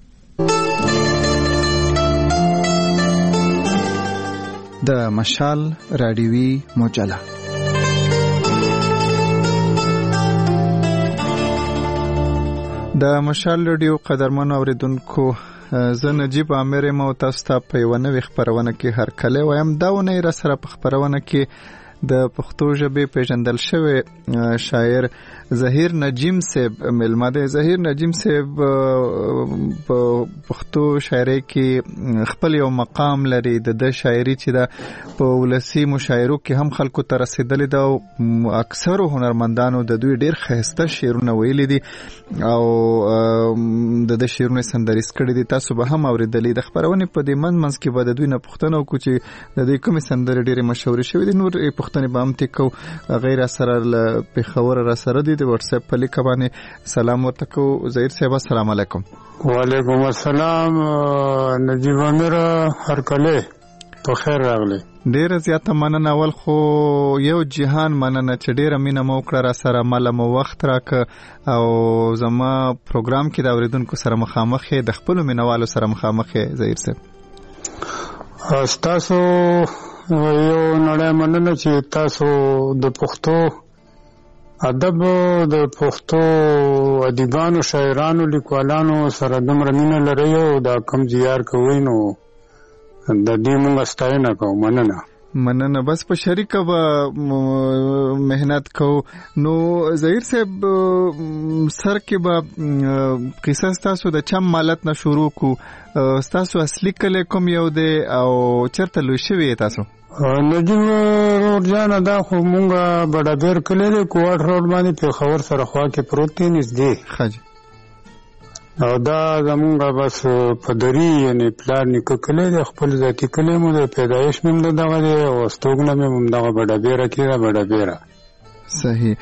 د مشال ریډیویي مجله د مشال ریډیو قدرمن اوریدونکو زه نجیب عامر مو تاسو ته په یو نوې خبرونه کې هر کله وایم. دا ونه را سره په خبرونه کې د پښتو ژبې پیژندل شوی شاعر ظهیر نجیم صاحب ملما دی. ظهیر نجیم صاحب په پښتو شاعرۍ کې خپل یو مقام لري. د شاعري چې دا په ولسی مشاعرو کې هم خلکو ته رسیدلې ده او اکثر هنرمندانو د دوی ډیر ښایسته شعرونه ویلي دي او د د شعرونه سندریز کړي دي. تاسو به هم اوریدلې د خبرونه په دې منځ منځ کې به د دوی نه پوښتنه وکړو چې د دوی کومې سندرې ډېرې مشهورې شوې دي. نور پوښتنې به هم تکو غیر سره له پیښور را سره دي. د واتس اپ په لیک باندې سلام ورته کو. ظهیر صاحب السلام علیکم. وعلیکم السلام نجیب عامر هر کله په خیر راغلی. ډیر زیاته مننه. اول خو یو جهان مننه چې ډیر مینه مو کړه را سره مال مو وخت راک او زما پروګرام کې دا اوریدونکو سره مخامخ د خپل مینوالو سره مخامخ ظهیر صاحب. تاسو یو نړۍ مننه چې تاسو د پښتو ادب د پښتو ادیبانو شاعرانو لیکوالانو سره دومره مینه لرئ او دا کم زیار کوئ نو د دې موږ ستاینه کوو. مننه مننه. بس په شریکه به مهنت کوو. نو ظهیر صاحب سر کې به قصه تاسو د چم مالت نه شروع کو. تاسو اصلي کله کوم یو دی او چرته لوي شوی تاسو؟ نجیب روډ جان دا خو مونږه بډابیر کلی دی کوټ روډ باندې پیښور سره خوا کې پروت دی نږدې. ښه او دا زمونږه بس په دري یعنی پلار نیکه کلی دی. خپل ذاتي کلی مو د پیدایش مې هم دغه دی او استوګنه مې هم دغه بډابیره کې ده بډابیره. صحیح.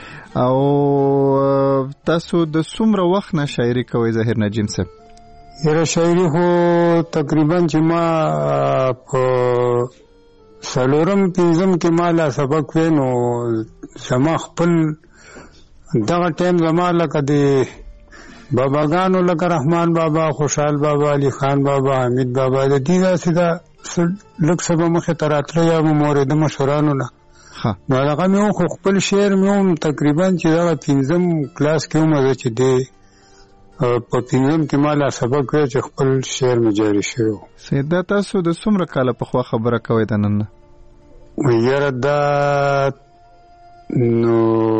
او تاسو د څومره وخت نه شاعري کوئ ظهیر نجیم صاحب؟ یره شاعري خو تقریبا چې ما په سلورم پنځم کې ما لا سبق وې نو زما خپل دغه ټایم زما لکه د باباګانو لکه رحمان بابا، خوشحال بابا، علی خان بابا، حمید بابا د دې داسې دا لږ څه به مخې ته راتله یا به مورد مشرانو نه نو هغه مې خو خپل شعر مې هم تقریبا چې دغه پنځم کلاس کې هم زه چې دی په پنځم کې ما لا سبق وی چې خپل شعر مې جاري شوی. سیدا تاسو د څومره کاله پخوا خبره کوئ د نن؟ یاره دا نو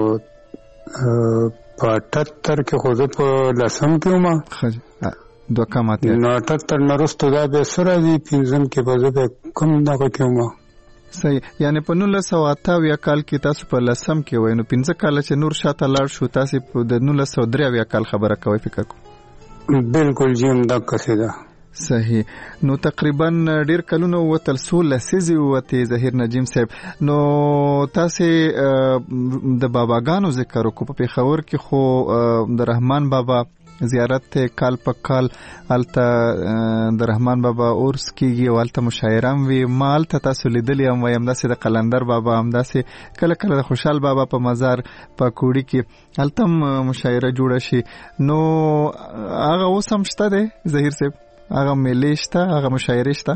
په اټهتر کې خو زه په لسم کې وم. دوه کمات نو اټهتر نه وروسته دا بیا څه راځي پنځم کې به زه بیا کوم دغه کې وم. صحیح. یعنی په نولس سوه اته اویا کال کې تاسو په لسم کې وای نو پنځه کال چې نور شاته لاړ شو تاسو په د نولس سوه درې اویا کال خبره کوي فکر کوم. بالکل جیم دا کسه ده. صحیح. نو تقریبا ډیر کلونه وتل سو لسیزي وته ظهیر نجیم صاحب. نو تاسو د باباګانو ذکر وکړو په پیښور کې خو د رحمان بابا زیارت ته کال په کال الته د رحمان بابا اورس کېږي او الته مشاعرام وی مال ته تاسو لیدلی هم وایم داسې د قلندر بابا هم داسې کله کله د خوشحال بابا په مزار په کوړی کې الته مشاعره جوړه شي. نو هغه اوس هم شته دی ظهیر صاحب؟ هغه میلې شته، هغه مشاعرې شته؟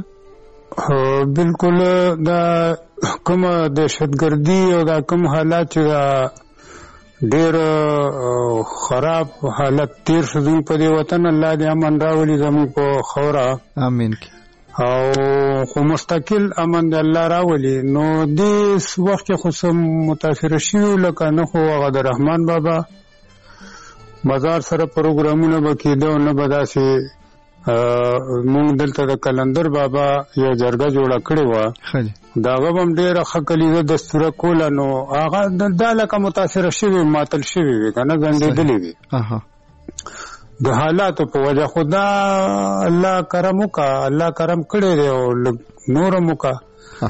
بالکل. دا کوم دهشتګردي او دا کوم حالات چې ډېر خراب حالت تیر شو زموږ په دې وطن، الله دې امن راولي زموږ په خوره. امین. او خو مستقل امن دې الله راولي. نو دې وخت کې خو سم متاثر شوي لکه نه خو هغه د رحمان بابا مزار سره پروګرامونه به کېده، نه به داسې مونږ دلته د قلندر بابا یو جرګه جوړه کړې وه، د هغه به هم ډېره ښه کلیزه دستوره کوله. نو هغه دا لکه متاثره شوې ماتل شوې وې که نه ځنډېدلې وې د حالاتو په وجه. خو دا الله کرم وکړه، الله کرم کړی دی او لږ نور هم وکړه.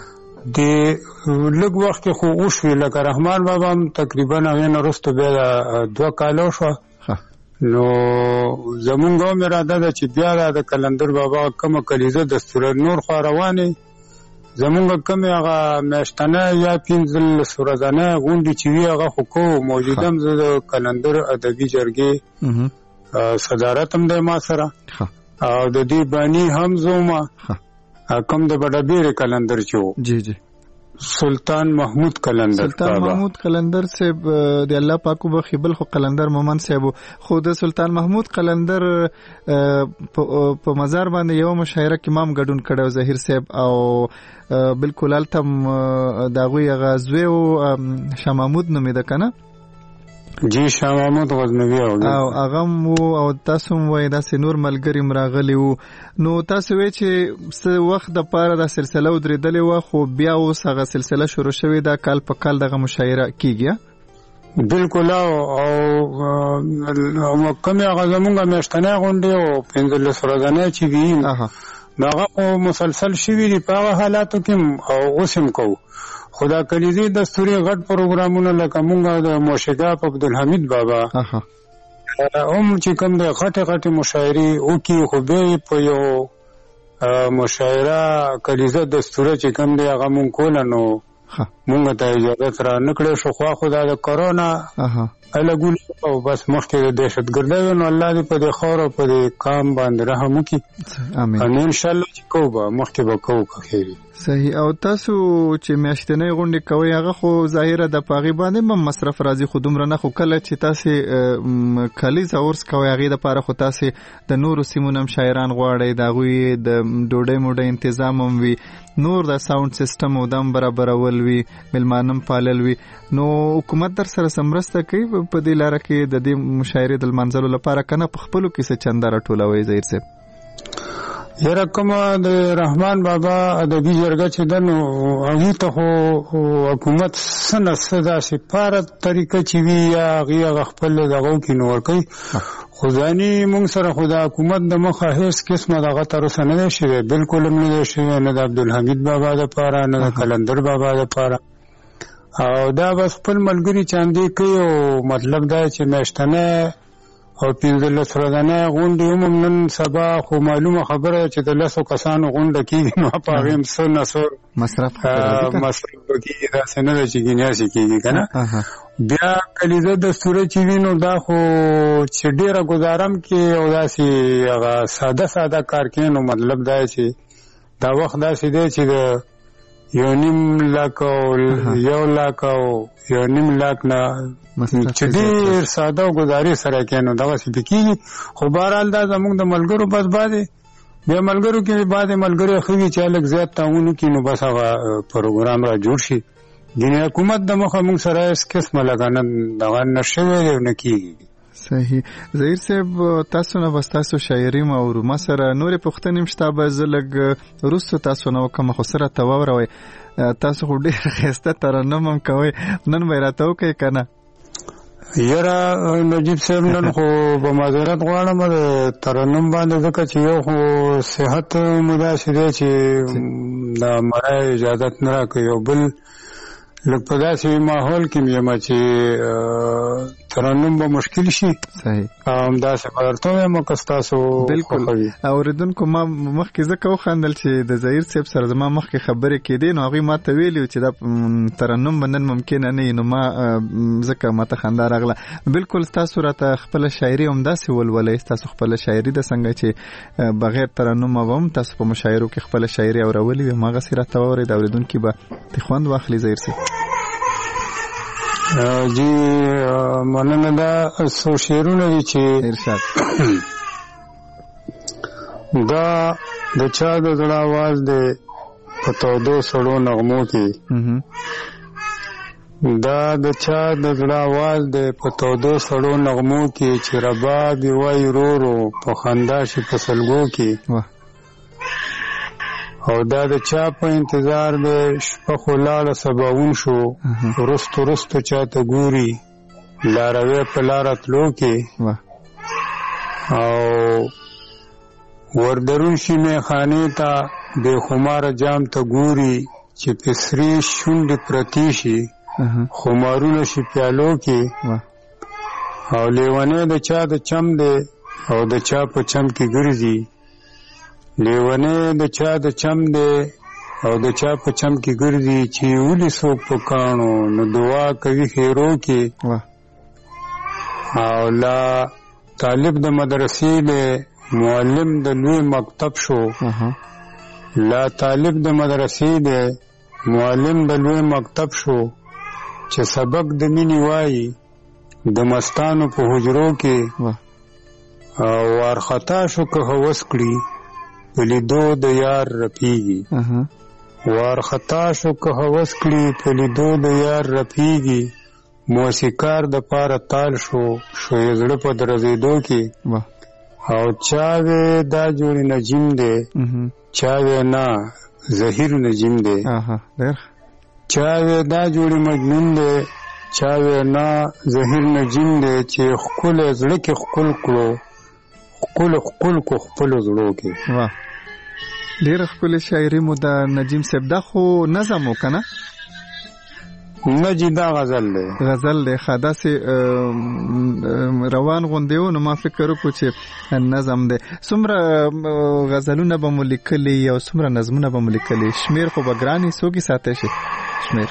د لږ وخت کې خو وشوې لکه رحمان بابا هم تقریبا هغې نه وروسته بیا دوه کاله شوه. نو زمونږ هم اراده ده چې بیا د قلندر بابا کومه کلیزه دستوره نور خوا روانې زمونږ کومې هغه میاشتنه یا پنځلس ورځنۍ غونډې چې وي هغه خو کوو. موجوده هم زه د قلندر ادبي جرګې صدارت هم دی ما سره او د دې باني هم زه وم کوم د بډابیرې قلندر چې و. جی جی سلطان محمود قلندر. سلطان محمود قلندر صاحب د الله پاکو بخي بل خو قلندر مومن صاحب خو د سلطان محمود قلندر په مزار باندې یو مشاعره کې مام ګډون کړو ظهیر صاحب او بالکل التم داغوی غزوی او شاه محمود نومېده کنه. جی شاه محمود غزنوی او هغه مو او تاسو وای دا نور ملګری مراغلی وو. نو تاسو وای چې څه وخت د پاره د سلسله ودرېدلې و خو بیا اوس هغه سلسله شروع شوې ده کال په کال دغه مشاعره کیږي. بالکل. او کومه هغه زمونږه میاشتنه غونډې او پنځلس ورځنۍ چې وي هغه مسلسل شوي دي په هغه حالاتو کې او اوس هم کوو. خدا کلیزی دستوري غټ پروګرامونه لکه مونږه د موشګاف عبدالحمید بابا هم چې کوم د غټې غټې مشاعرې وکړي خو بیا په یو مشاعره کلیزه دستوره چې کوم دی هغه مونږ کوله نو مونږ ته اجازه را نه کړې شو. خو خو دا د کرونا الګول او بس مخکې د دهشتګردۍ نو الله دې په دې خاور او په دې کام باندې رحم وکړي. امين. ان شاء الله چې کوو به مخکې به کوو که خیري. صحیح. او تاسو چې میاشتنۍ غونډې کوئ هغه خو ظاهره د پاغي باندې هم مصرف راځي خو دومره نه، خو کله چې تاسو کلیزه اورس کوئ هغې دپاره خو تاسو د نورو سیمونو هم شاعران غواړئ، د هغوی د ډوډۍ موډۍ تنظیم هم وي، نور د ساوند سیسټم او دم برابرول وي، میلمانه پالل وي. نو حکومت در سره سمرسته کوي په دې لاره کې د دې مشاعرې د لمانځلو لپاره که نه په خپلو کې څه چنده راټولوئ ظهیر صاحب؟ یاره کومه د رحمان بابا ادبي جرګه چې ده نو هغې ته خو حکومت څه نه څه داسې پاره طریقه چې وي یا هغې هغه خپل دغو کې نو ورکوي. خو ځاني مونږ سره خو د حکومت د مخه هېڅ قسمه دغه تر اوسه نه دی شوی، بلکل هم نه دی شوی، نه د عبدالحمید بابا دپاره نه د قلندر بابا دپاره. او دا بس خپل ملګري چاندې کوي او مطلب دا چې میاشتنۍ او پنځلس ورځنۍ غونډې هم نن سبا خو معلومه خبره چې د لسو کسانو غونډه کېږي نو په هغې هم څه نه څه مصرف مصرف به کېږي، داسې نه ده چې ګنیاسې کېږي که نه. بیا کلیزه دستوره چې وي نو دا خو چې ډېره ګزارم کې او داسې هغه ساده ساده کار کوي نو مطلب دا چې دا وخت داسې دی چې د یو نیم لاک او یو لاک او یو نیم لاک نه چې ډېر ساده او ګزارې سره کوي نو دغسې پې کېږي. خو بهرحال دا زموږ د ملګرو بس بعدې بیا ملګرو کې بعدې ملګري ښه وي چې هلک زیات تعاون وکړي نو بس هغه پروګرام را جوړ شي. ګینې حکومت د مخه موږ سره هېڅ قسمه لکه نه دغه نه شوی دی او نه کېږي. صحیح. ظهیر صاحب تاسو نه بس تاسو شاعري مو ما سره نورې پوښتنې هم شته به زه لږ وروسته تاسو نه وکړم خو سره ته واوروئ. تاسو خو ډېر ښایسته ترنم هم کوئ، نن به یې راته وکئ که نه؟ یاره نجیب صاحب نن خو په معذرت غواړم د ترنم باندې، ځکه چې یو خو صحت مو داسې دی چې د مرای اجازت نه راکوي، او بل لږ په داسې ماحول کې م یم چې ترنم به مشکل شي. صحیح. همداسې به درته ووایم که ستاسو بالکل. اورېدونکو ما مخکې ځکه وخندل چې د ظهیر صاحب سره زما مخکې خبرې کېدې، نو هغوی ما ته ویلي و چې دا ترنم به نن ممکنه نه وي، نو ما ځکه ما ته خندا راغله. بالکل ستاسو راته خپله شاعري همداسې ولولئ، ستاسو خپله شاعري د څنګه چې بغیر ترنمه به هم تاسو په مشاعرو کې خپله شاعري اورولې وي، هماغسې راته واورئ، د اورېدونکي به د خوند واخلي. ظهیر صاحب جی مننه. دا څو شعرونه دي چې ارشاد دا د چا د زړه آواز دی په تودو سړو نغمو کې، دا د چا د زړه آواز دی په تودو سړو نغمو کې، چې رباب یې وایي ورو ورو په خندا شي په سلګو کې، او دا د چا په انتظار دی شپه خو لاړه سباوون شو، رستو رستو چاته ګوري لاروی په لاره تلو کې، او وردرون شي میخانې ته بې خماره جام ته ګوري، چې پسري شونډې پرتې شي خمارونه شي پیالو کې، او لیونی د چا د چم دی او د چا په چم کې ګرځي، لیونی د چا د چم دی او د چا په چم کې ګرځي، چې ولي څوک په کاڼو نو دعا کوي خیرو کې، او لا طالب د مدرسې دی معلم د لوی مکتب شو، لا طالب د مدرسې دی معلم د لوی مکتب شو، چې سبق د مینې وایي د مستانو په حجرو کې، او وارخطا شو که هوس کړي په لیدو د یار رپیږي، وارخطا شو که هوس کړي په لیدو د یار رپیږي، موسیقار د پاره تال شو شو یې زړه په درزېدو کې، او چاوې دا جوړې نجیم دی چاوې نه زهیر نجیم دی، چاوې دا جوړې مجنون دی چاوې نه زهیر نجیم دی، چې خپل زړه کې خپل کړو خپل خپل کو خپل زړو کې. واه ډېره ښکلې شاعري مو د نجیم صاحب. دا خو نظم و که نه؟ نه جي دا غزل دی. غزل دی. ښه داسې روان غوندې و، نو ما فکر وکړو چې نظم دی. څومره غزلونه به مو لیکلي او څومره نظمونه به مو لیکلي؟ شمیر خو به ګران وي، څوک یې ساتی شي شمیر؟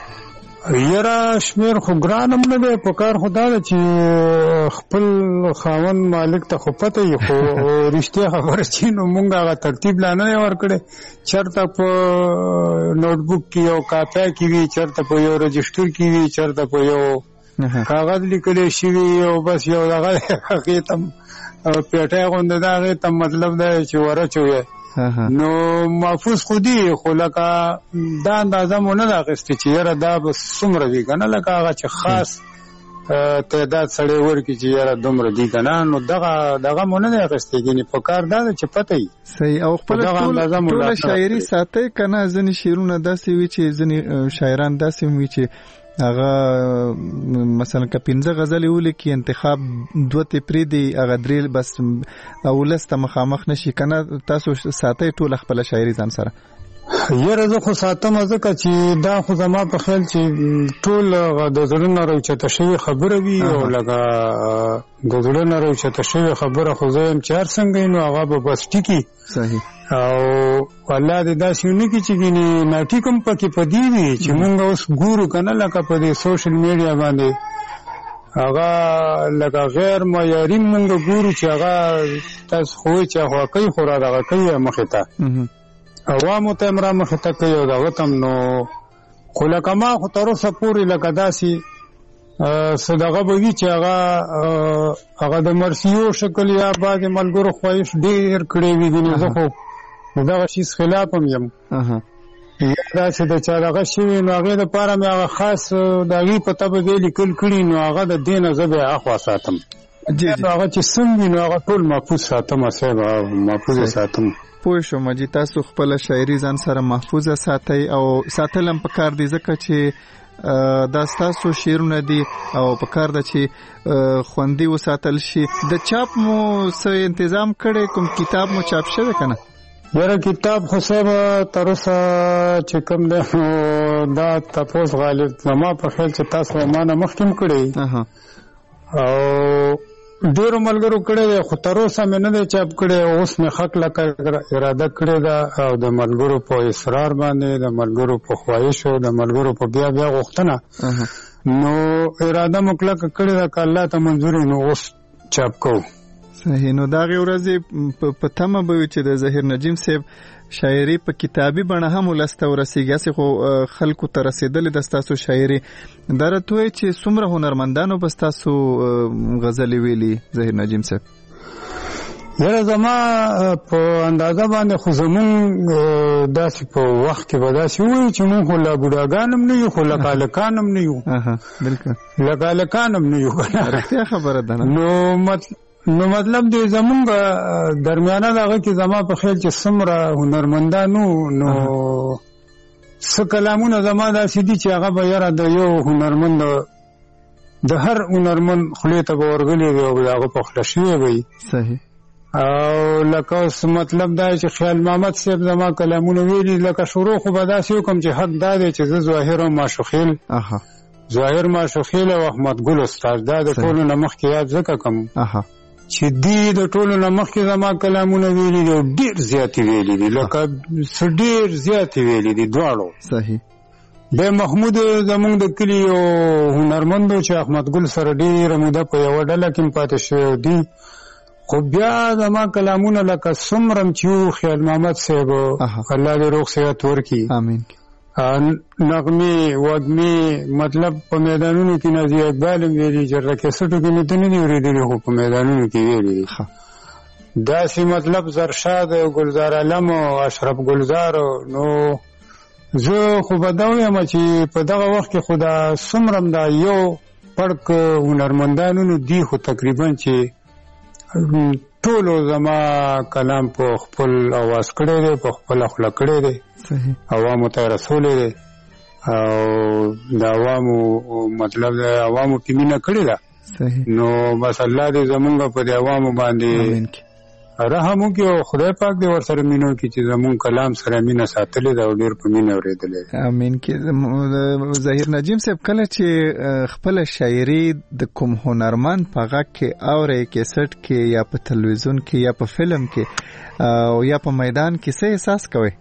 یاره شمیر خو ګران هم نه دی، په کار خو دا ده چې خپل خاوند مالک ته خو پته وي، خو رښتیا خبره چې نو مونږ هغه ترتیب لا نه دی ورکړی، چېرته په نوټبوک کې یو کاپی کې وي، چېرته په یو رجسټر کې وي، چېرته په یو کاغذ لیکلی شوي، او بس یو دغه هغې ته پیټی غوندې ده، هغې ته مطلب دی چې ورچوې، نو محفوظ خودی خو لکه دا اندازه مو نه ده اخیستې چې یاره دا به څومره وي که نه، لکه هغه چې خاص تعداد سړی ورکړي چې یاره دومره دي که نه، نو دغه دغه مو نه دی اخیستې، ګینې په کار دا ده چې پته وي. صحیح. او خپله ټوله شاعري ساتئ که نه؟ ځینې شعرونه داسې وي چې ځینې شاعران داسې هم وي چې هغه مثلا که پنځه غزلې ولیکي انتخاب دوه تې پرېږدي، هغه درې بس اولس ته مخامخ نه شي که نه؟ تاسو ساتئ ټوله خپله شاعري ځان سره؟ یاره زه خو ساتم، ځکه چې دا خو زما په خیال چې ټول د زړه نه راوچته شوې خبره وي، او لکه د زړه نه راوچته شوې خبره خو زه یم چې هر څنګه وي نو هغه به بس ټیکي. صحیح. او الله دې داسې ونه کړي چې ګینې ناټیک هم پکې په دې وي چې مونږ اوس ګورو که نه، لکه په دې سوشل میډیا باندې هغه لکه غیر معیاري مونږ ګورو چې هغه تاسو خو چې هغه کوي خو را دغه کوي مخې ته عوامو ته هم را مخې ته کوي، او دغه ته هم. نو خو لکه ما خو تر اوسه پورې لکه داسې څه دغه به وي چې هغه هغه د مرثیو شکل یا بعضې ملګرو خواهش ډېر کړی وي، ګینې زه خو د دغه شیز خلاف هم یم، یا داسې د چا دغه شوي نو هغې دپاره مې هغه خاص د هغې په طبع بیا لیکل کړي، نو هغه د دې نه زه بیا اخوا ساتم. هغه چې سم وي نو هغه ټول محفوظ ساتم، صاحب محفوظ ساتم. پوه شو مجي تاسو خپل شاعري ځان سره محفوظه ساتي او ساتلم په کار دي ځکه چې دا تاسو شعرونه دي او په کار ده چې خوندي وساتل شي. د چاپ مو څه تنظیم کړي کوم کتاب مو چاپ شوی کنه؟ یاره کتاب خو صاحب تر اوسه چې کوم دی دا تاسو غالب زما په خیال چې تاسو مانه مخکې کړی او ډیرو ملګرو کړی دی خو تر اوسه مې نه دی چاپ کړی. اوس مې حق لکه اراده کړې ده او د ملګرو په اصرار باندې د ملګرو په خواهش او د ملګرو په بیا بیا غوښتنه نو اراده مکلک کړې ده که الله ته منظور نو اوس چاپ کوو. صحیح. نو دا غي ورځې په تمه به چې د ظهیر نجیم صاحب شاعري په کتابي بڼه هم ولسته ورسیږي خو خلکو ته رسیدلې د تاسو شاعري درته چې څومره هنرمندانو بس تاسو غزل ویلي ظهیر نجیم صاحب؟ یاره زما په اندازه باندې خو زمون داسې په وخت کې به داسې وایي چې مونږ خو لا بوډاګان هم نه یو خو لکالکان هم نه یو. بالکل لکالکان هم نه یو. رښتیا خبره ده. نو مطلب نو مطلب دی زمونږ درمیانه دغه کې زما په خیال چې څومره هنرمندانو نو څه کلامونه زما داسې دي چې هغه به یاره د یو هنرمند د هر هنرمند خولې ته به ورغلی وي او د هغه په خوله شوی وي. صحیح. او لکه اوس مطلب دا چې خیال محمد صاحب زما کلامونه ویلي لکه شروع خو به داسې وکړم چې حق دا دی چې زه ظاهر او ماشوخیل ظاهر ماشوخیل او احمد ګل استاد دا د ټولو نه مخکې یاد ځکه کوم چې دی د ټولو نه مخکې زما کلامونه ویلي دي او ډېر زیاتې ویلي دي لکه څه ډېر زیاتې ویلي دي دواړو. صحیح. بیا محمود زمونږ د کلي یو هنرمند چې احمد ګل سره ډېره موده په یوه ډله کې پاتې شوی دی خو بیا زما کلامونه لکه څومره چې یو خیال محمد صاحب الله دې روغ صحت ورکړي امین نغمې وږمې مطلب په میدانونو کې نازي اقبال هم ویلي چې کیسټو کې مې ته نه دي اورېدلي خو په میدانونو کې ویلي داسې مطلب زرشاد ګلزار علم او اشرف گلزار. نو زه خو به دا وایم چې په دغه وخت کې خو دا څومره دا یو پړک هنرمندانو دي خو تقریبا چې ټولو زما کلام په خپل اواز کړی دی په خپل خوله کړی دی عوامو ته رسولی دی او د عوامو مطلب د عوامو کې مینه کړې ده نو بس الله دې زمونږ په د عوامو باندې رحم وکړي او خدای پاک دې ورسره مینه وکړي چې زمونږ کلام سره مینه ساتلې ده او ډېر په مینه اورېدلی ده. امین. کې ظهیر نجیم صاحب کله چې خپله شاعري د کوم هنرمند په غږ کې اورئ کیسټ کې یا په تلویزیون کې یا په فلم کې او یا په میدان کې څه احساس کوئ؟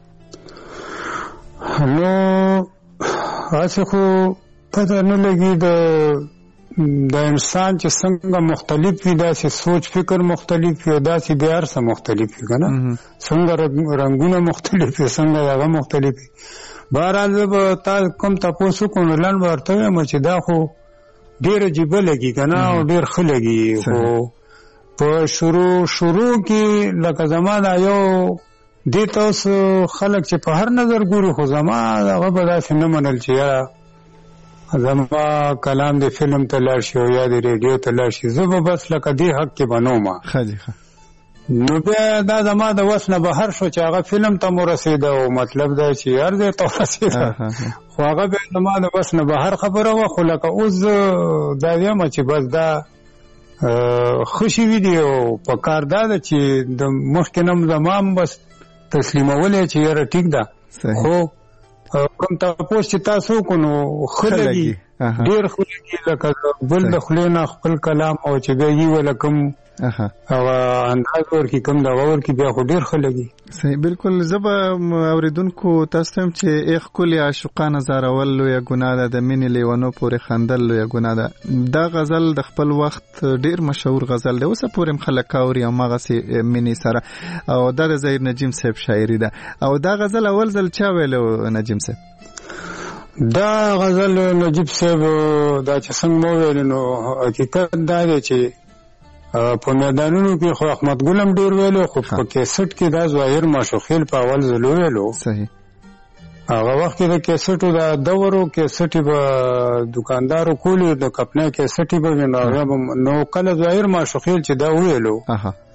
نو هسې خو پته نه لګي د د انسان چې څنګه مختلف وي داسې سوچ فکر مختلف وي داسې بیا هر څه مختلف وي که نه څنګه رنګونه مختلف وي څنګه هغه مختلف وي. بهرحال زه به تا کوم تپوس وکړو نو لنډ به ورته وایم چې دا خو ډېر عجیبه لګي که نه او ډېر ښه لګي خو په شروع شروع کې لکه زما دا یو دې ته اوس خلک چې په هر نظر ګوري خو زما هغه به داسې نه منل چې یاره زما کلام د فلم ته لاړ شي او یا د ریډیو ته لاړ شي زه به بس لکه دې حق کې به نه وم نو بیا دا زما د وس نه بهر شو چې هغه فلم ته مو رسېده او مطلب دا چې هر ځای ته ورسېده خو هغه بیا زما د وس نه بهر خبره وه خو لکه اوس دا وایم چې بس دا ښه شوي دي او په کار دا ده چې د مخکې نه زما هم بس تسلیمولی چې یاره ټیک ده خو کوم تپوس چې تاسو وکړو نو ښه لګي ډېر ښه لګي لکه بل د خولې نه خپل کلام او چې بیا یې وله کوم هغه انداز ورکړي کوم دغه ورکړي بیا خو ډېر ښه لګي. صحیح. بالکل. زه به اورېدونکو تاسو ته هم چې ای ښکلې عاشقانه زارول لویه ګناه ده د مینې لیونو پورې خندل لویه ګناه ده. دا غزل د خپل وخت ډېر مشهور غزل دی اوسه پورې هم خلک اوري هماغسې مینې سره او دا د ظهیر نجیم صاحب شاعري ده. او دا غزل اول ځل چا ویلو نجیم صاحب؟ دا غزل نجیب صاحب دا چې څنګه مو ویل نو حقیقت دا دی چې په میدانونو کې خو احمد ګل هم ډېر ویلو خو په کیسټ کې دا ظاهر ماشوخیل په اول ځل وویلو. صحیح. هغه وخت کې د کیسټو دا دورو کیسټې به دوکاندارو کولې د کپنې کیسټې به وي نو کله ظاهر ماشوخیل چې دا وویلو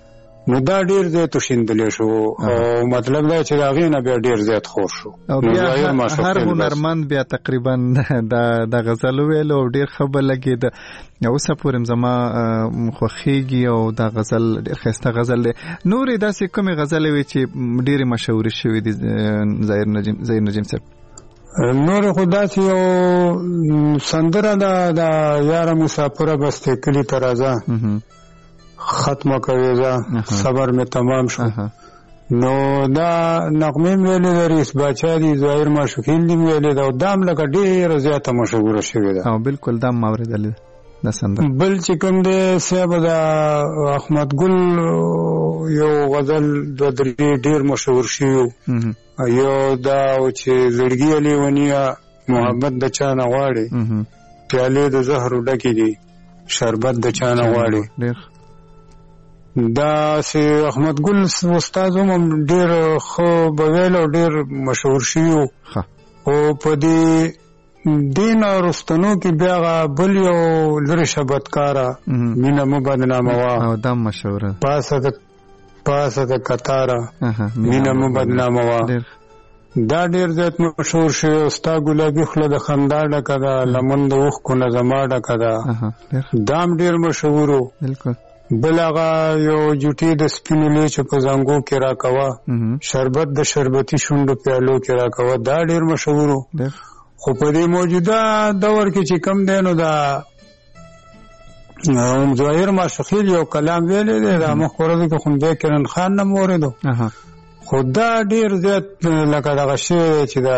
نو دا ډیر زیات شیندل شو او مطلب دا چې هغه نه بیا ډیر زیات خور شو. او بیا هر هنرمند بیا تقریبا د د غزل ویل او ډیر خبر لګي د اوسه پورم زما خوخيږي او دا غزل ډیر خسته غزل دی. نورې داسې کومه غزل وي چې ډیر مشهور شوی دي ظاهر نجم ظاهر نجم صاحب؟ نور خدا چې یو سندره دا د یار مسافر بسته کلی ترازا ختمه کوي ځا صبر می تمام شو. نو دا نغمه ویلې د رئیس باچا دی ظاهر ماشوخیل دی ویلې دا دام لکه ډیر زیاته مشهور شوی ده. او بالکل دام موردل د سندره. بل چې کوم دی صاحب دا احمد ګل یو غزل د درې ډیر مشهور شوی یو دا چې زړګي علي ونیا محبت د چا نه غواړي پیالې د زهر ډکې دي شربت د چا نه غواړي. دا سي احمد ګل استاد هم ډیر خو بویل او ډیر مشهور شیو او په دې دین ورستنو کې بیا بل یو لری شبتکارا مینا مبدنامه وا او دا مشهور پاسه د پاسه د کتارا مینا مبدنامه وا دا ډیر زیات مشهور شی. استاد ګلابي خله د خندا ډکه دا لمن د وخ کو نظم ډکه دا دام ډیر مشهور. بالکل. بل هغه یو جوټي د سپینو لیچ په زنګو کې راکوا شربت د شربتي شونډو پیالو کې راکوا دا ډیر مشهور. خو په دې موجوده دور کې چې کم دی نو دا هم ظاهر ماشوخیل یو کلام ویلی دی دا مخورده کې خوندی کرن خان نه موردو خو دا ډیر زیات لکه دغه شی چې دا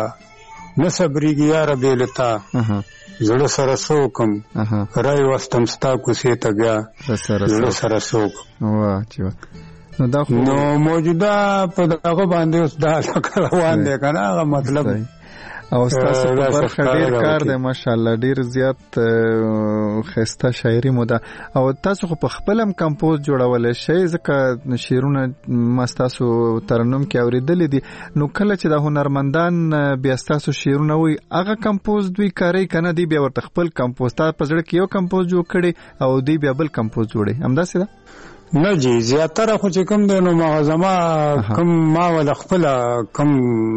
نصبریږي یاره بیلتا زړه سره سوکم رای واستم ستا کوڅې ته بیا زړه سره سوکم. نو موجوده په دغه باندې اوس دا لکه روان دی که نه هغه مطلب او تاسو په برخه ډیر کار دی ماشاءالله ډیر زیات خسته شاعري مو ده او تاسو خو په خپل هم کمپوز جوړول شي ځکه شعرونه ما تاسو ترنم کې اوریدل دي نو کله چې د هنرمندان بیا تاسو شعرونه وي هغه کمپوز دوی کاری کنه دی بیا ورته خپل کمپوز تاسو په ځړ کې یو کمپوز جوړ کړي او دی بیا بل کمپوز جوړي همداسې ده نه جی زیاتره خو چې کوم دی نو مغازما کوم ما ول خپل کوم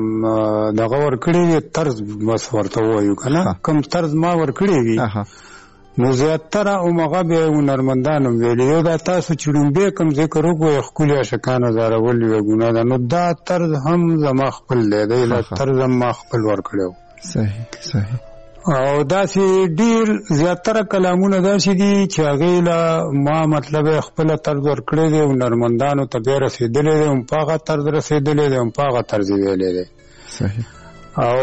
دغه ور کړی طرز بس ورته وایو کنه کوم طرز ما ور کړی وی نو زیاتره او مغه به هنرمندانو ویلې دا تاسو چې ډومبه کوم ذکر وګورئ خپل اشکانه زارول وی ګونه ده نو دا طرز هم زما خپل دی دا طرز ما خپل ور کړو. صحیح صحیح. او داسې ډیر زیاتره کلامونه داسې دي چې هغې له ما مطلب خپله طرز ورکړی دی هنرمندانو ته بیا رسېدلی دی هم په هغه طرز رسېدلی دی هم په هغه طرز یې ویلی دی. صحیح. او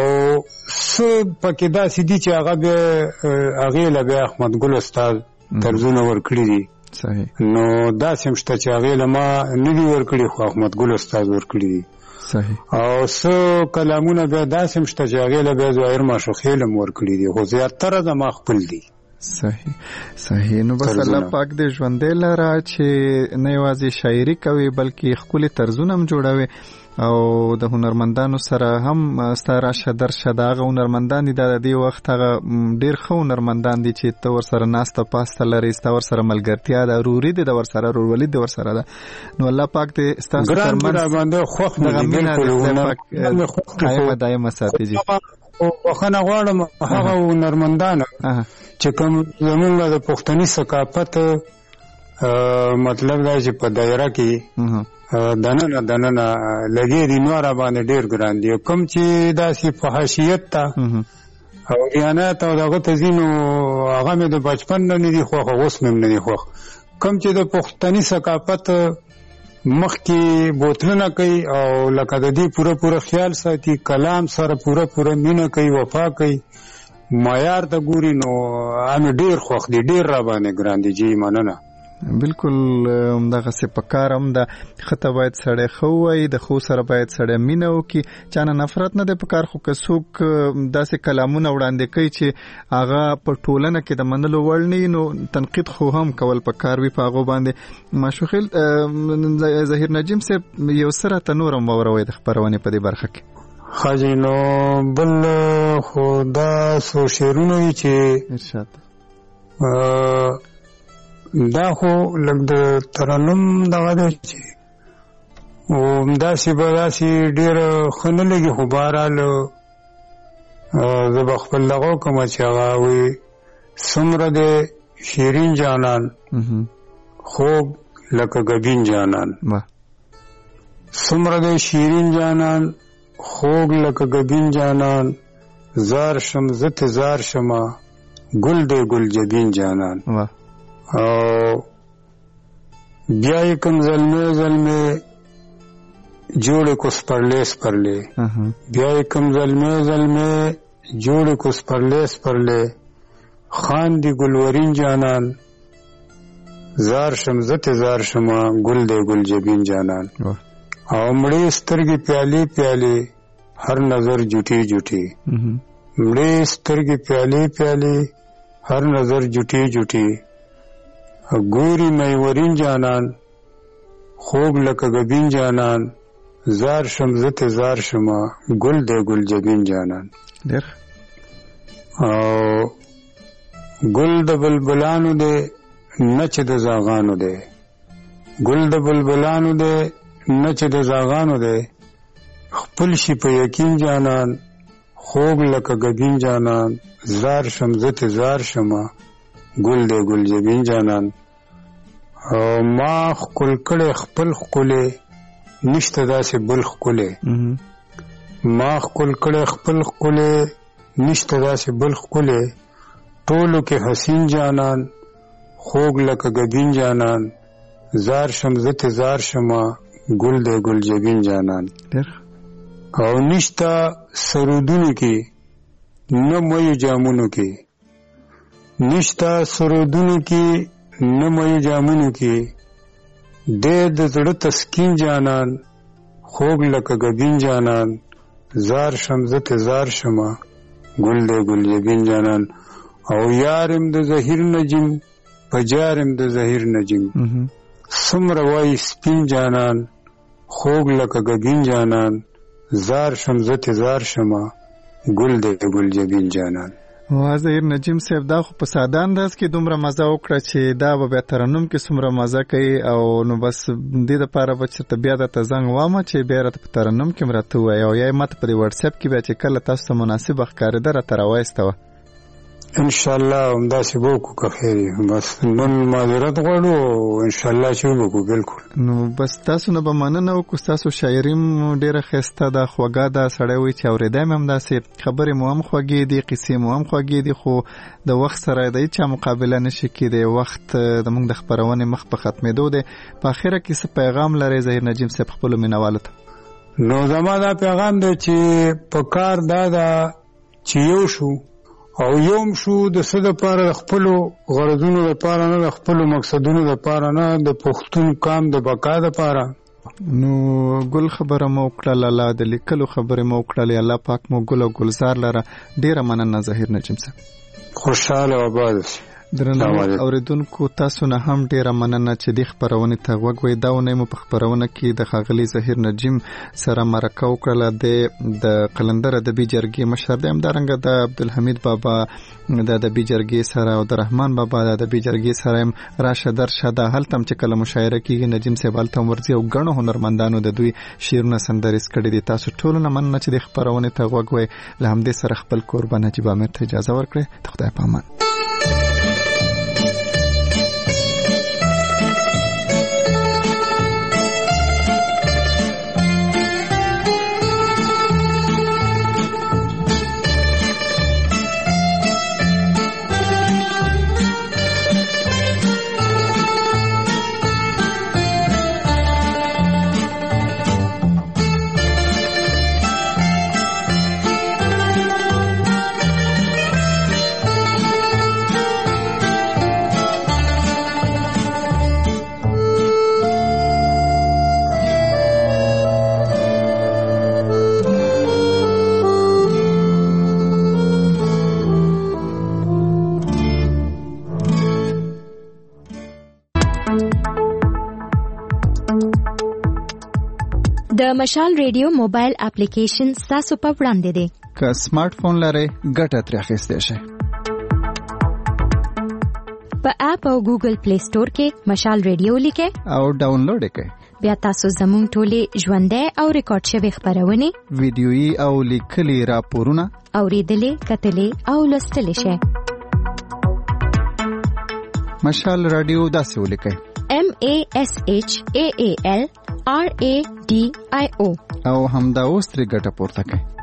څه پکې داسې دي چې هغه بیا هغې له بیا احمد ګل استاد طرزونه ورکړي دي. صحیح. نو داسې هم شته چې هغې له ما نه دي ورکړي خو احمد ګل استاد ورکړي دي. صحیح. او څه کلامونه بیا داسې مشته چې هغې له بیا ظاهر ماشوخیل هم ورکړي دي خو زیاتره زما خپل دي. صحیح صحیح. نو بس الله پاک دې ژوندی لره چې نه یوازې شاعري کوي بلکې ښکلي طرزونه هم جوړوي او د هنرمندانو سره هم ستا راشه درشه د هغه هنرمندان دي دا د دې وخت هغه ډېر ښه هنرمندان دي چې ته ورسره ناسته پاسته لرې ستا ورسره ملګرتیا ده روري دي د ورسره رورولي دي ورسره ده نو الله پاک دې ستاسو ترمنځ دغه مینه دې قایمه دایمه ساتي. جي بخښنه غواړم هغه هنرمندان چې کوم زمونږ د پښتني ثقافت مطلب دا چې په دایره کې دننه دننه لګي دي نو را باندې ډیر ګران دي کوم چې داسې فحاشیت ته او ریانات او دغه تزینو هغه مې د بچپن نه دي خو اوس مې نه دي خو کوم چې د پښتني ثقافت مخکې بوتلونه کوي او لکه د دې پوره پوره خیال ساتي کلام سره پوره پوره مینه کوي وفا کوي معیار ته ګوري نو هم ډیر خوښ دي ډیر را باندې ګران دي. جی مننه. بالکل همدغه څه په کار هم ده ښه باید سړی ښه ووایي د ښو سره باید سړی مینه وکړي چا نه نفرت نه دی په کار خو که څوک داسې کلامونه وړاندې کوي چې هغه په ټولنه کې د منلو وړ نه وي نو تنقید خو هم کول په کار وي په هغو باندې. ماشوخیل ظهیر نجیم صاحب یو څه راته نور هم واوروئ د خپرونې په دې برخه کې. ښه جی نو بل خو دا څو شعرونه وي چې ارشاد دا خو لږ د ترنم دغه دی چې همداسې به داسې ډېره ښه نه لګي، خو بهرحال زه به خپل دغه وکړم چې هغه وایي څومره دی شیرین جانان خوب لکه ګبین جانان، څومره دی شیرین جانان خوب لکه ګبین جانان، زار شم زت زار شمه ګل دی ګل جبین جانان. او بیا یې کوم زلمې زلمې جوړې کو سپرلې سپرلې، بیا یې کوم زلمې زلمې جوړې کو سپرلې سپرلې، خان دی ګلورین جانان، زار شم زت زار شمه ګل دی ګل جبین جانان. او مړې سترګې پیالې پیالې هر نظر جوټي جوټي، مړې سترګې پیالې پیالې هر نظر جوټي جوټي، ګوري میورین جانان خوب لکه ګبین جانان، زار شم زت زار شمه ګل دی ګل جبین جانان. او ګل د بلبلانو دی نچ د زاغانو دی، ګل د بلبلانو دی نچ د زاغانو دی، خپل شي په یقین جانان خوب لکه ګبین جانان، زار شم زت زار شمه ګل دی ګل جبین جانان. او ما خپل کړه خپل خپلې نشته داسې بل خپلې، ما خپل کړه خپل خپلې نشته داسې بل خپلې، ټولو کې حسین جانان خوږ لکه ګبین جانان، زار شم زت زار شمه ګل دی ګل جبین جانان. او نشته سرودونو کې نه مېو جامونو کې، نشته سرودونو کې نه مېو جامونو کې، ډېر د زړه تسکین جانان خوږ لکه ګبین جانان، زار شم زت زار شمه ګل دی ګل جبین جانان. او یارم د زهیر نجم پجارم د زهیر نجم، څومره وایي سپین جانان خوږ لکه ګبین جانان، زار شم زت زار شمه ګل دی ګل جبین جانان. وا زهیر نجم صاحب دا خو په ساده انداز کې دومره مزه وکړه چې دا به بیا ترنم کې څومره مزه کوي. او نو بس دې دپاره به چېرته بیا درته زنګ وامه چې بیا راته په ترنم کې م راته ووایي، او یا یې ماته په دې وټساپ کې بیا چې کله تاسو ته مناسبه ښکارېده راته راوایسته وه. انشاءالله همداسې به وکړو که خیر وي. بس نن معذرت غواړو او انشاءالله چې وبکړو بالکل. نو بس تاسو نه به مننه وکړو، ستاسو شاعري م ډېره ښایسته ده، خوږه ده، سړی وایي چې اورېدی مې همداسې خبرې مو هم خوږې دي، قیسې مو هم خوږې دي، خو د وخت سره د هېچا مقابله نه شي کېدی. وخت زموږ د خپرونې مخ په ختمېدو دی. په اخره کې څه پیغام لرئ ظهیر نجم صاحب خپلو مینوالو ته؟ نو زما دا پیغام دی چې په کار دا ده چې یو شو او یوم شو د څه دپاره د خپلو غرضونو دپاره نه، د خپلو مقصدونو دپاره نه، د پښتون قام د بقا دپاره. نو ګل خبره مو وکړله، الله د لیکلو خبرې مو وکړلې، الله پاک مو ګل او ګلزار لره. ډېره مننه ظهیر نجم صاحب. خوشحاله او آباد اوسئ. درنو اوریدونکو تاسو نه هم ډیره مننه چې د خبرونه ته غوږ وې. دا ونه مو په خبرونه کې د ښاغلي ظهیر نجم سره مرکه وکړه، د قلندر ادبي جرګې مشر دی، همدارنګه د عبدالحمید بابا د ادبي جرګې سره او د رحمان بابا د ادبي جرګې سره هم راشه درشه. دا هلته هم چې کله مشاعره کېږي نجم صاحب هلته هم ورځي او ګڼو هنرمندانو د دوی شعرونه سندریز کړي دي. تاسو ټولو نه مننه چې د خبرونه ته غوږ وې. له همدې سره خپل کوربه نجیب امیر ته اجازه ورکړئ. د خدای په امان. د مشال ریډیو موبایل اپلیکیشن تاسو په وړاندې دی. که سمارټ فون لرئ ګټه ترې اخیستی شئ. په اپ او ګوګل پلی سٹور کې مشال ریډیو لیکه او ډاونلوډ کړئ. بیا تاسو زموږ ټولې ژوندۍ او ریکارډ شوی خبرونه ویډیويي او لیکلي راپورونه اوریدلې کتلې او لوستلې شئ. مشال رادیو داسې ولیکئ: M A S H A A L R A D I O او همدا اوس ترې ګټه پورته کړئ.